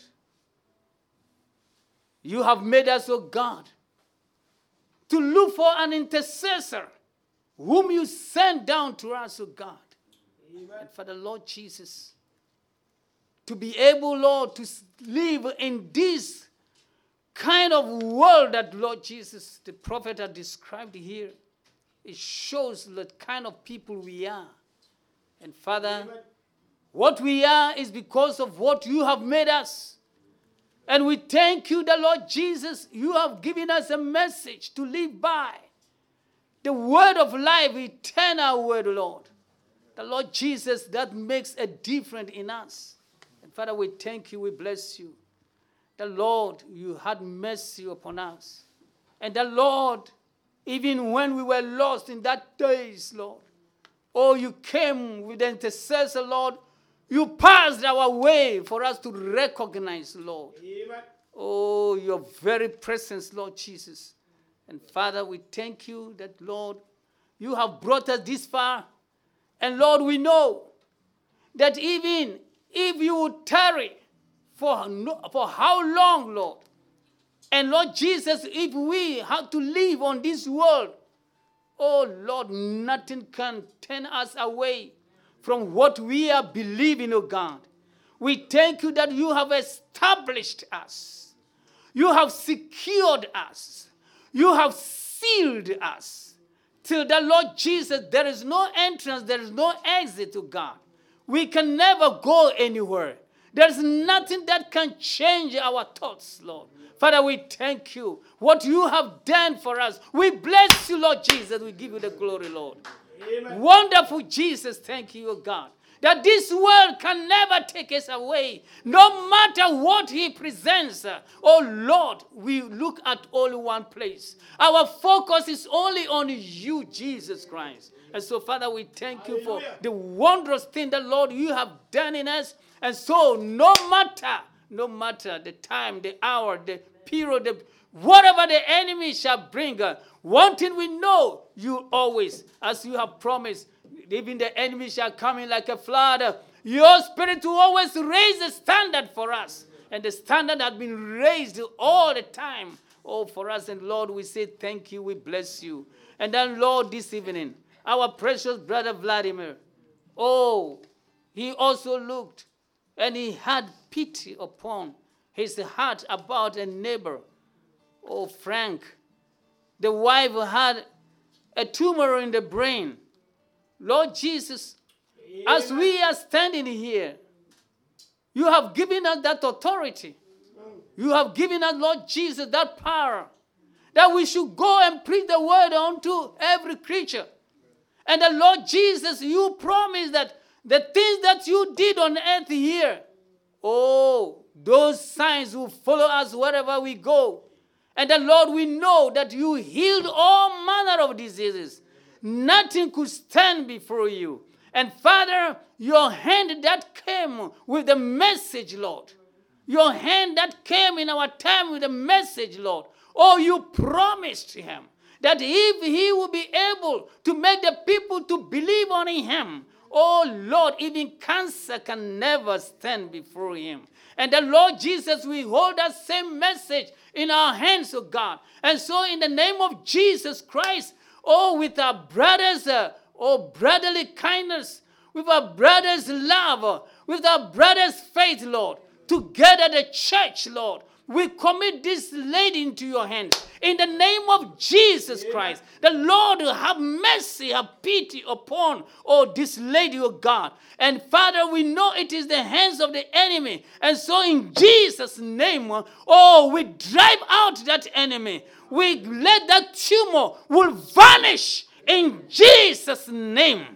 you have made us, oh God, to look for an intercessor whom you send down to us, oh God. Amen. And for the Lord Jesus, to be able, Lord, to live in this kind of world that, Lord Jesus, the prophet had described here. It shows the kind of people we are. And Father, amen, what we are is because of what you have made us. And we thank you, the Lord Jesus, you have given us a message to live by. The word of life, eternal word, Lord. The Lord Jesus, that makes a difference in us. And Father, we thank you, we bless you. The Lord, you had mercy upon us. And the Lord, even when we were lost in that days, Lord, oh, you came with the intercessor, Lord. You passed our way for us to recognize, Lord. Amen. Oh, your very presence, Lord Jesus. And Father, we thank you that, Lord, you have brought us this far. And Lord, we know that even if you would tarry for, no, for how long, Lord, and Lord Jesus, if we have to live on this world, oh Lord, nothing can turn us away from what we are believing, oh God. We thank you that you have established us. You have secured us. You have sealed us. Till the Lord Jesus, there is no entrance, there is no exit to God. We can never go anywhere. There's nothing that can change our thoughts, Lord. Father, we thank you. What you have done for us. We bless you, Lord Jesus. We give you the glory, Lord. Amen. Wonderful Jesus, thank you, O God, that this world can never take us away. No matter what he presents, oh Lord, we look at only one place. Our focus is only on you, Jesus Christ. And so, Father, we thank you for the wondrous thing that, Lord, you have done in us. And so, no matter, no matter the time, the hour, the period, the, whatever the enemy shall bring, uh, one thing we know, you always, as you have promised, even the enemy shall come in like a flood. Uh, your Spirit will always raise the standard for us. And the standard has been raised all the time. Oh, for us. And Lord, we say thank you. We bless you. And then, Lord, this evening, our precious brother Vladimir, oh, he also looked and he had pity upon his heart about a neighbor. Oh, Frank, the wife had a tumor in the brain. Lord Jesus, yeah. As we are standing here, you have given us that authority. You have given us, Lord Jesus, that power that we should go and preach the word unto every creature. And the Lord Jesus, you promised that the things that you did on earth here, oh, those signs will follow us wherever we go. And the Lord, we know that you healed all manner of diseases. Nothing could stand before you. And Father, your hand that came with the message, Lord. Your hand that came in our time with the message, Lord. Oh, you promised him that if he will be able to make the people to believe on him, oh Lord, even cancer can never stand before him. And the Lord Jesus, we hold that same message in our hands, oh God. And so in the name of Jesus Christ, oh, with our brothers, uh, oh, brotherly kindness, with our brothers' love, with our brothers' faith, Lord, together the church, Lord, we commit this lady into your hands. In the name of Jesus Christ, the Lord will have mercy, have pity upon, oh, this lady, oh God. And Father, we know it is the hands of the enemy. And so in Jesus' name, oh, we drive out that enemy. We let that tumor will vanish in Jesus' name.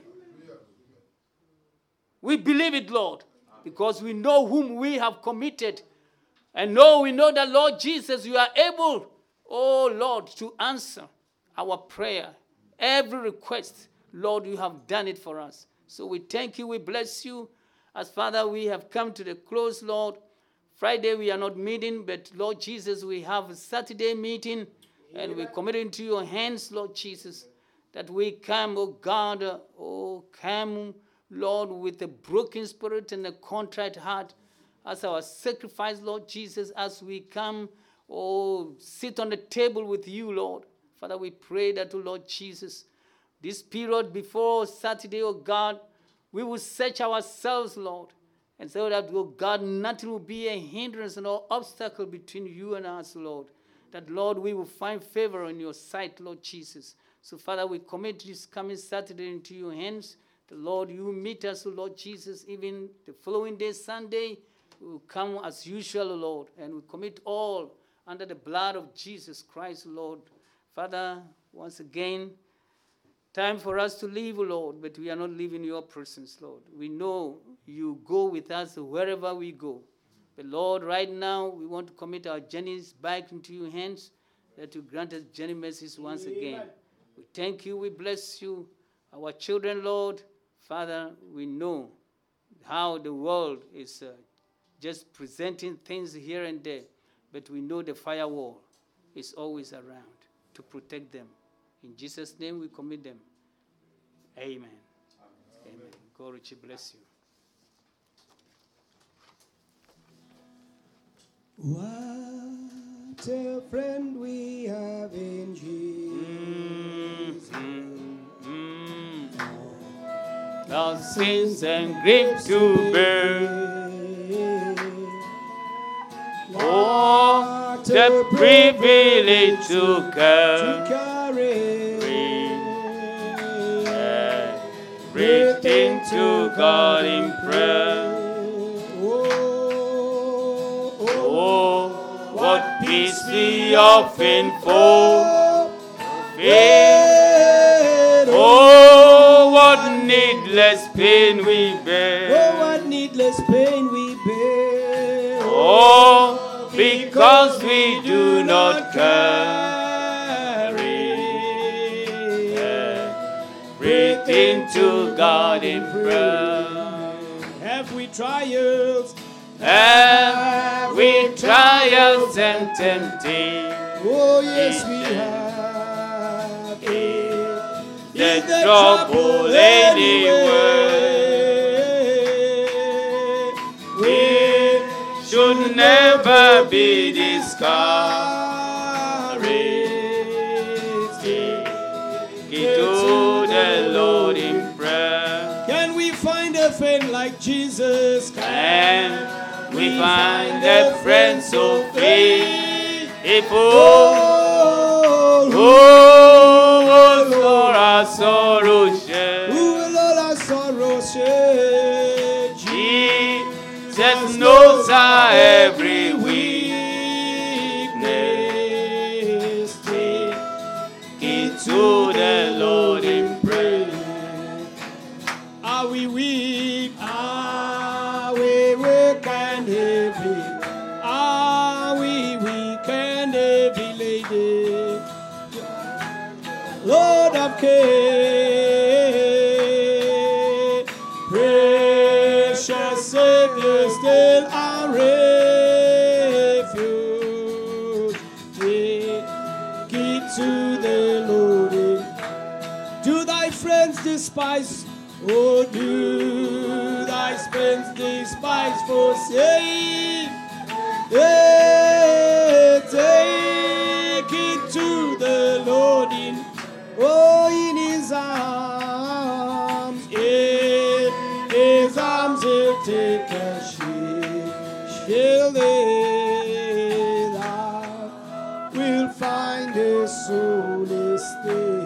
We believe it, Lord, because we know whom we have committed. And no, we know that, Lord Jesus, you are able, oh Lord, to answer our prayer. Every request, Lord, you have done it for us. So we thank you, we bless you. As Father, we have come to the close, Lord. Friday we are not meeting, but Lord Jesus, we have a Saturday meeting. And we commit it into your hands, Lord Jesus, that we come, oh God, oh, come, Lord, with a broken spirit and a contrite heart. As our sacrifice, Lord Jesus, as we come, oh, sit on the table with you, Lord. Father, we pray that, oh Lord Jesus, this period before Saturday, oh God, we will search ourselves, Lord, and so that, oh God, nothing will be a hindrance or obstacle between you and us, Lord. That, Lord, we will find favor in your sight, Lord Jesus. So, Father, we commit this coming Saturday into your hands. The Lord, you meet us, oh Lord Jesus, even the following day, Sunday, we will come as usual, Lord, and we commit all under the blood of Jesus Christ, Lord. Father, once again, time for us to leave, Lord, but we are not leaving your presence, Lord. We know you go with us wherever we go. But, Lord, right now, we want to commit our journeys back into your hands, that you grant us journey mercies once again. We thank you, we bless you. Our children, Lord, Father, we know how the world is uh, just presenting things here and there, but we know the firewall is always around to protect them. In Jesus' name we commit them. Amen. Amen. Amen. God richly bless you. What a friend we have in Jesus. Mm-hmm. Mm-hmm. Our sins and grief to bear. Oh, the privilege to carry everything to God in prayer. Oh, what peace we often forfeit. Oh, what needless needless pain we bear. Oh, what needless pain we bear. Oh, because we do not carry everything to God in prayer. Have we trials? Have we trials and temptations? Oh, yes, we have. The trouble anywhere. We should never be discouraged. Give to the Lord in prayer. Can we find a friend like Jesus? Can we find a friend so faithful? Who will all our sorrow share? Who will all our sorrow share? Jesus knows our every weakness. Take it to the Lord in prayer. Are we weak? Are we weak and heavy? Are we weak and heavy, lady? Lord of care, precious Savior, still our refuge. Take it to the Lord. Do thy friends despise? Oh, do thy friends despise forsake? Yeah, take it to the Lord in Oh, in his arms, in his arms he'll take a shield, shielded out. We'll find a solace there.